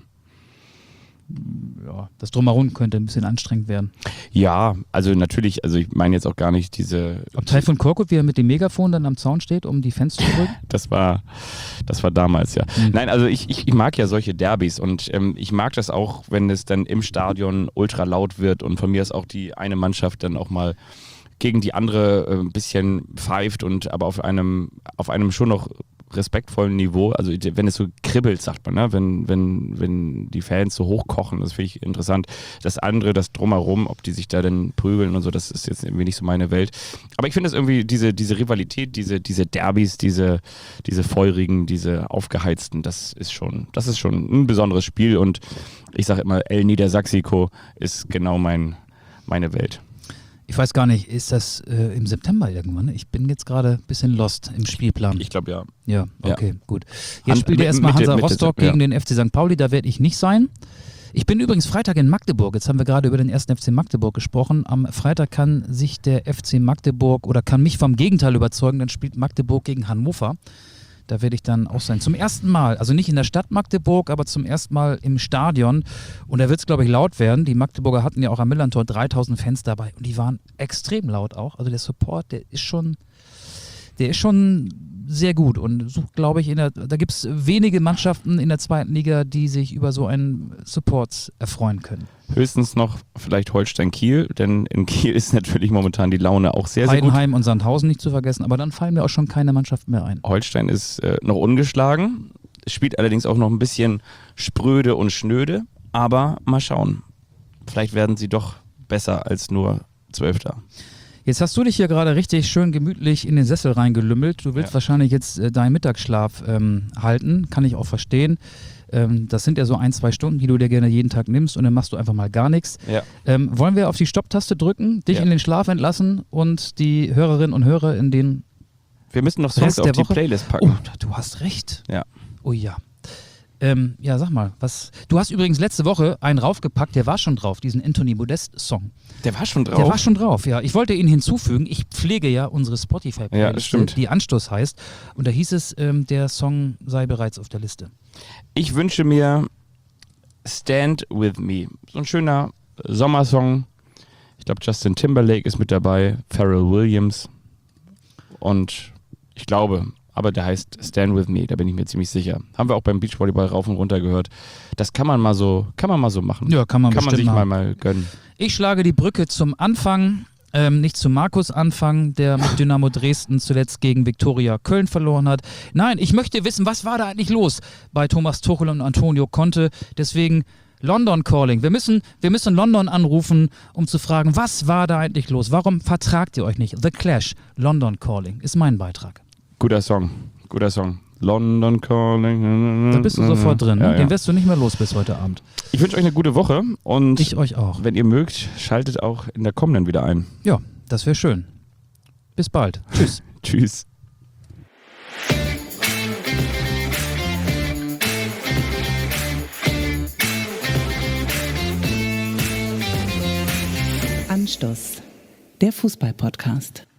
Ja, das Drumherum könnte ein bisschen anstrengend werden. Ja, also natürlich, also ich meine jetzt auch gar nicht diese... Ob Taifun Korkut, wie er mit dem Megafon dann am Zaun steht, um die Fans zu drücken? Das war, das war damals, ja. Mhm. Nein, also ich, ich, ich mag ja solche Derbys und ähm, ich mag das auch, wenn es dann im Stadion ultra laut wird und von mir ist auch die eine Mannschaft dann auch mal gegen die andere äh, ein bisschen pfeift und aber auf einem, auf einem schon noch respektvollen Niveau, also wenn es so kribbelt, sagt man, ne? wenn, wenn, wenn die Fans so hochkochen, das finde ich interessant. Das andere, das Drumherum, ob die sich da denn prügeln und so, das ist jetzt irgendwie nicht so meine Welt. Aber ich finde es irgendwie, diese, diese Rivalität, diese, diese Derbys, diese, diese feurigen, diese aufgeheizten, das ist schon, das ist schon ein besonderes Spiel und ich sage immer, El Niedersachsico ist genau mein, meine Welt. Ich weiß gar nicht, ist das äh, im September irgendwann? Ich bin jetzt gerade ein bisschen lost im Spielplan. Ich glaube ja. Ja, okay, ja. gut. Jetzt spielt ihr erstmal Hansa Rostock gegen ja. den F C Sankt Pauli, da werde ich nicht sein. Ich bin übrigens Freitag in Magdeburg, jetzt haben wir gerade über den ersten F C Magdeburg gesprochen. Am Freitag kann sich der F C Magdeburg oder kann mich vom Gegenteil überzeugen, dann spielt Magdeburg gegen Hannover. Da werde ich dann auch sein. Zum ersten Mal, also nicht in der Stadt Magdeburg, aber zum ersten Mal im Stadion. Und da wird es, glaube ich, laut werden. Die Magdeburger hatten ja auch am Millantor dreitausend Fans dabei und die waren extrem laut auch. Also der Support, der ist schon, der ist schon sehr gut und sucht, glaube ich, in der, da gibt es wenige Mannschaften in der zweiten Liga, die sich über so einen Support erfreuen können. Höchstens noch vielleicht Holstein-Kiel, denn in Kiel ist natürlich momentan die Laune auch sehr, sehr gut. Heidenheim und Sandhausen nicht zu vergessen, aber dann fallen mir auch schon keine Mannschaften mehr ein. Holstein ist äh, noch ungeschlagen, spielt allerdings auch noch ein bisschen spröde und schnöde, aber mal schauen. Vielleicht werden sie doch besser als nur Zwölfter. Jetzt hast du dich hier gerade richtig schön gemütlich in den Sessel reingelümmelt. Du willst ja. wahrscheinlich jetzt äh, deinen Mittagsschlaf ähm, halten, kann ich auch verstehen. Ähm, das sind ja so ein, zwei Stunden, die du dir gerne jeden Tag nimmst und dann machst du einfach mal gar nichts. Ja. Ähm, wollen wir auf die Stopptaste drücken, dich ja. in den Schlaf entlassen und die Hörerinnen und Hörer in den Wir müssen noch Songs auf die Woche? Playlist packen. Oh, du hast recht. Ja. Oh ja. Ähm, ja, sag mal, was. Du hast übrigens letzte Woche einen raufgepackt, der war schon drauf, diesen Anthony Modest-Song. Der war schon drauf? Der war schon drauf, ja. Ich wollte ihn hinzufügen. Ich pflege ja unsere Spotify-Playlist, ja, die Anstoß heißt. Und da hieß es, ähm, der Song sei bereits auf der Liste. Ich wünsche mir Stand With Me. So ein schöner Sommersong. Ich glaube, Justin Timberlake ist mit dabei, Pharrell Williams. Und ich glaube... aber der heißt Stand With Me, da bin ich mir ziemlich sicher. Haben wir auch beim Beachvolleyball rauf und runter gehört. Das kann man mal so, kann man mal so machen. Ja, kann man Kann man sich haben. mal, mal gönnen. Ich schlage die Brücke zum Anfang, ähm, nicht zu Markus Anfang, der mit Dynamo Dresden zuletzt gegen Viktoria Köln verloren hat. Nein, ich möchte wissen, was war da eigentlich los bei Thomas Tuchel und Antonio Conte. Deswegen London Calling. Wir müssen, wir müssen London anrufen, um zu fragen, was war da eigentlich los? Warum vertragt ihr euch nicht? The Clash, London Calling, ist mein Beitrag. Guter Song, guter Song. London Calling. Da bist du sofort drin. Ne? Ja, ja. Den wirst du nicht mehr los bis heute Abend. Ich wünsche euch eine gute Woche und ich euch auch. Wenn ihr mögt, schaltet auch in der kommenden wieder ein. Ja, das wäre schön. Bis bald. Tschüss. Tschüss. Anstoß, der Fußball-Podcast.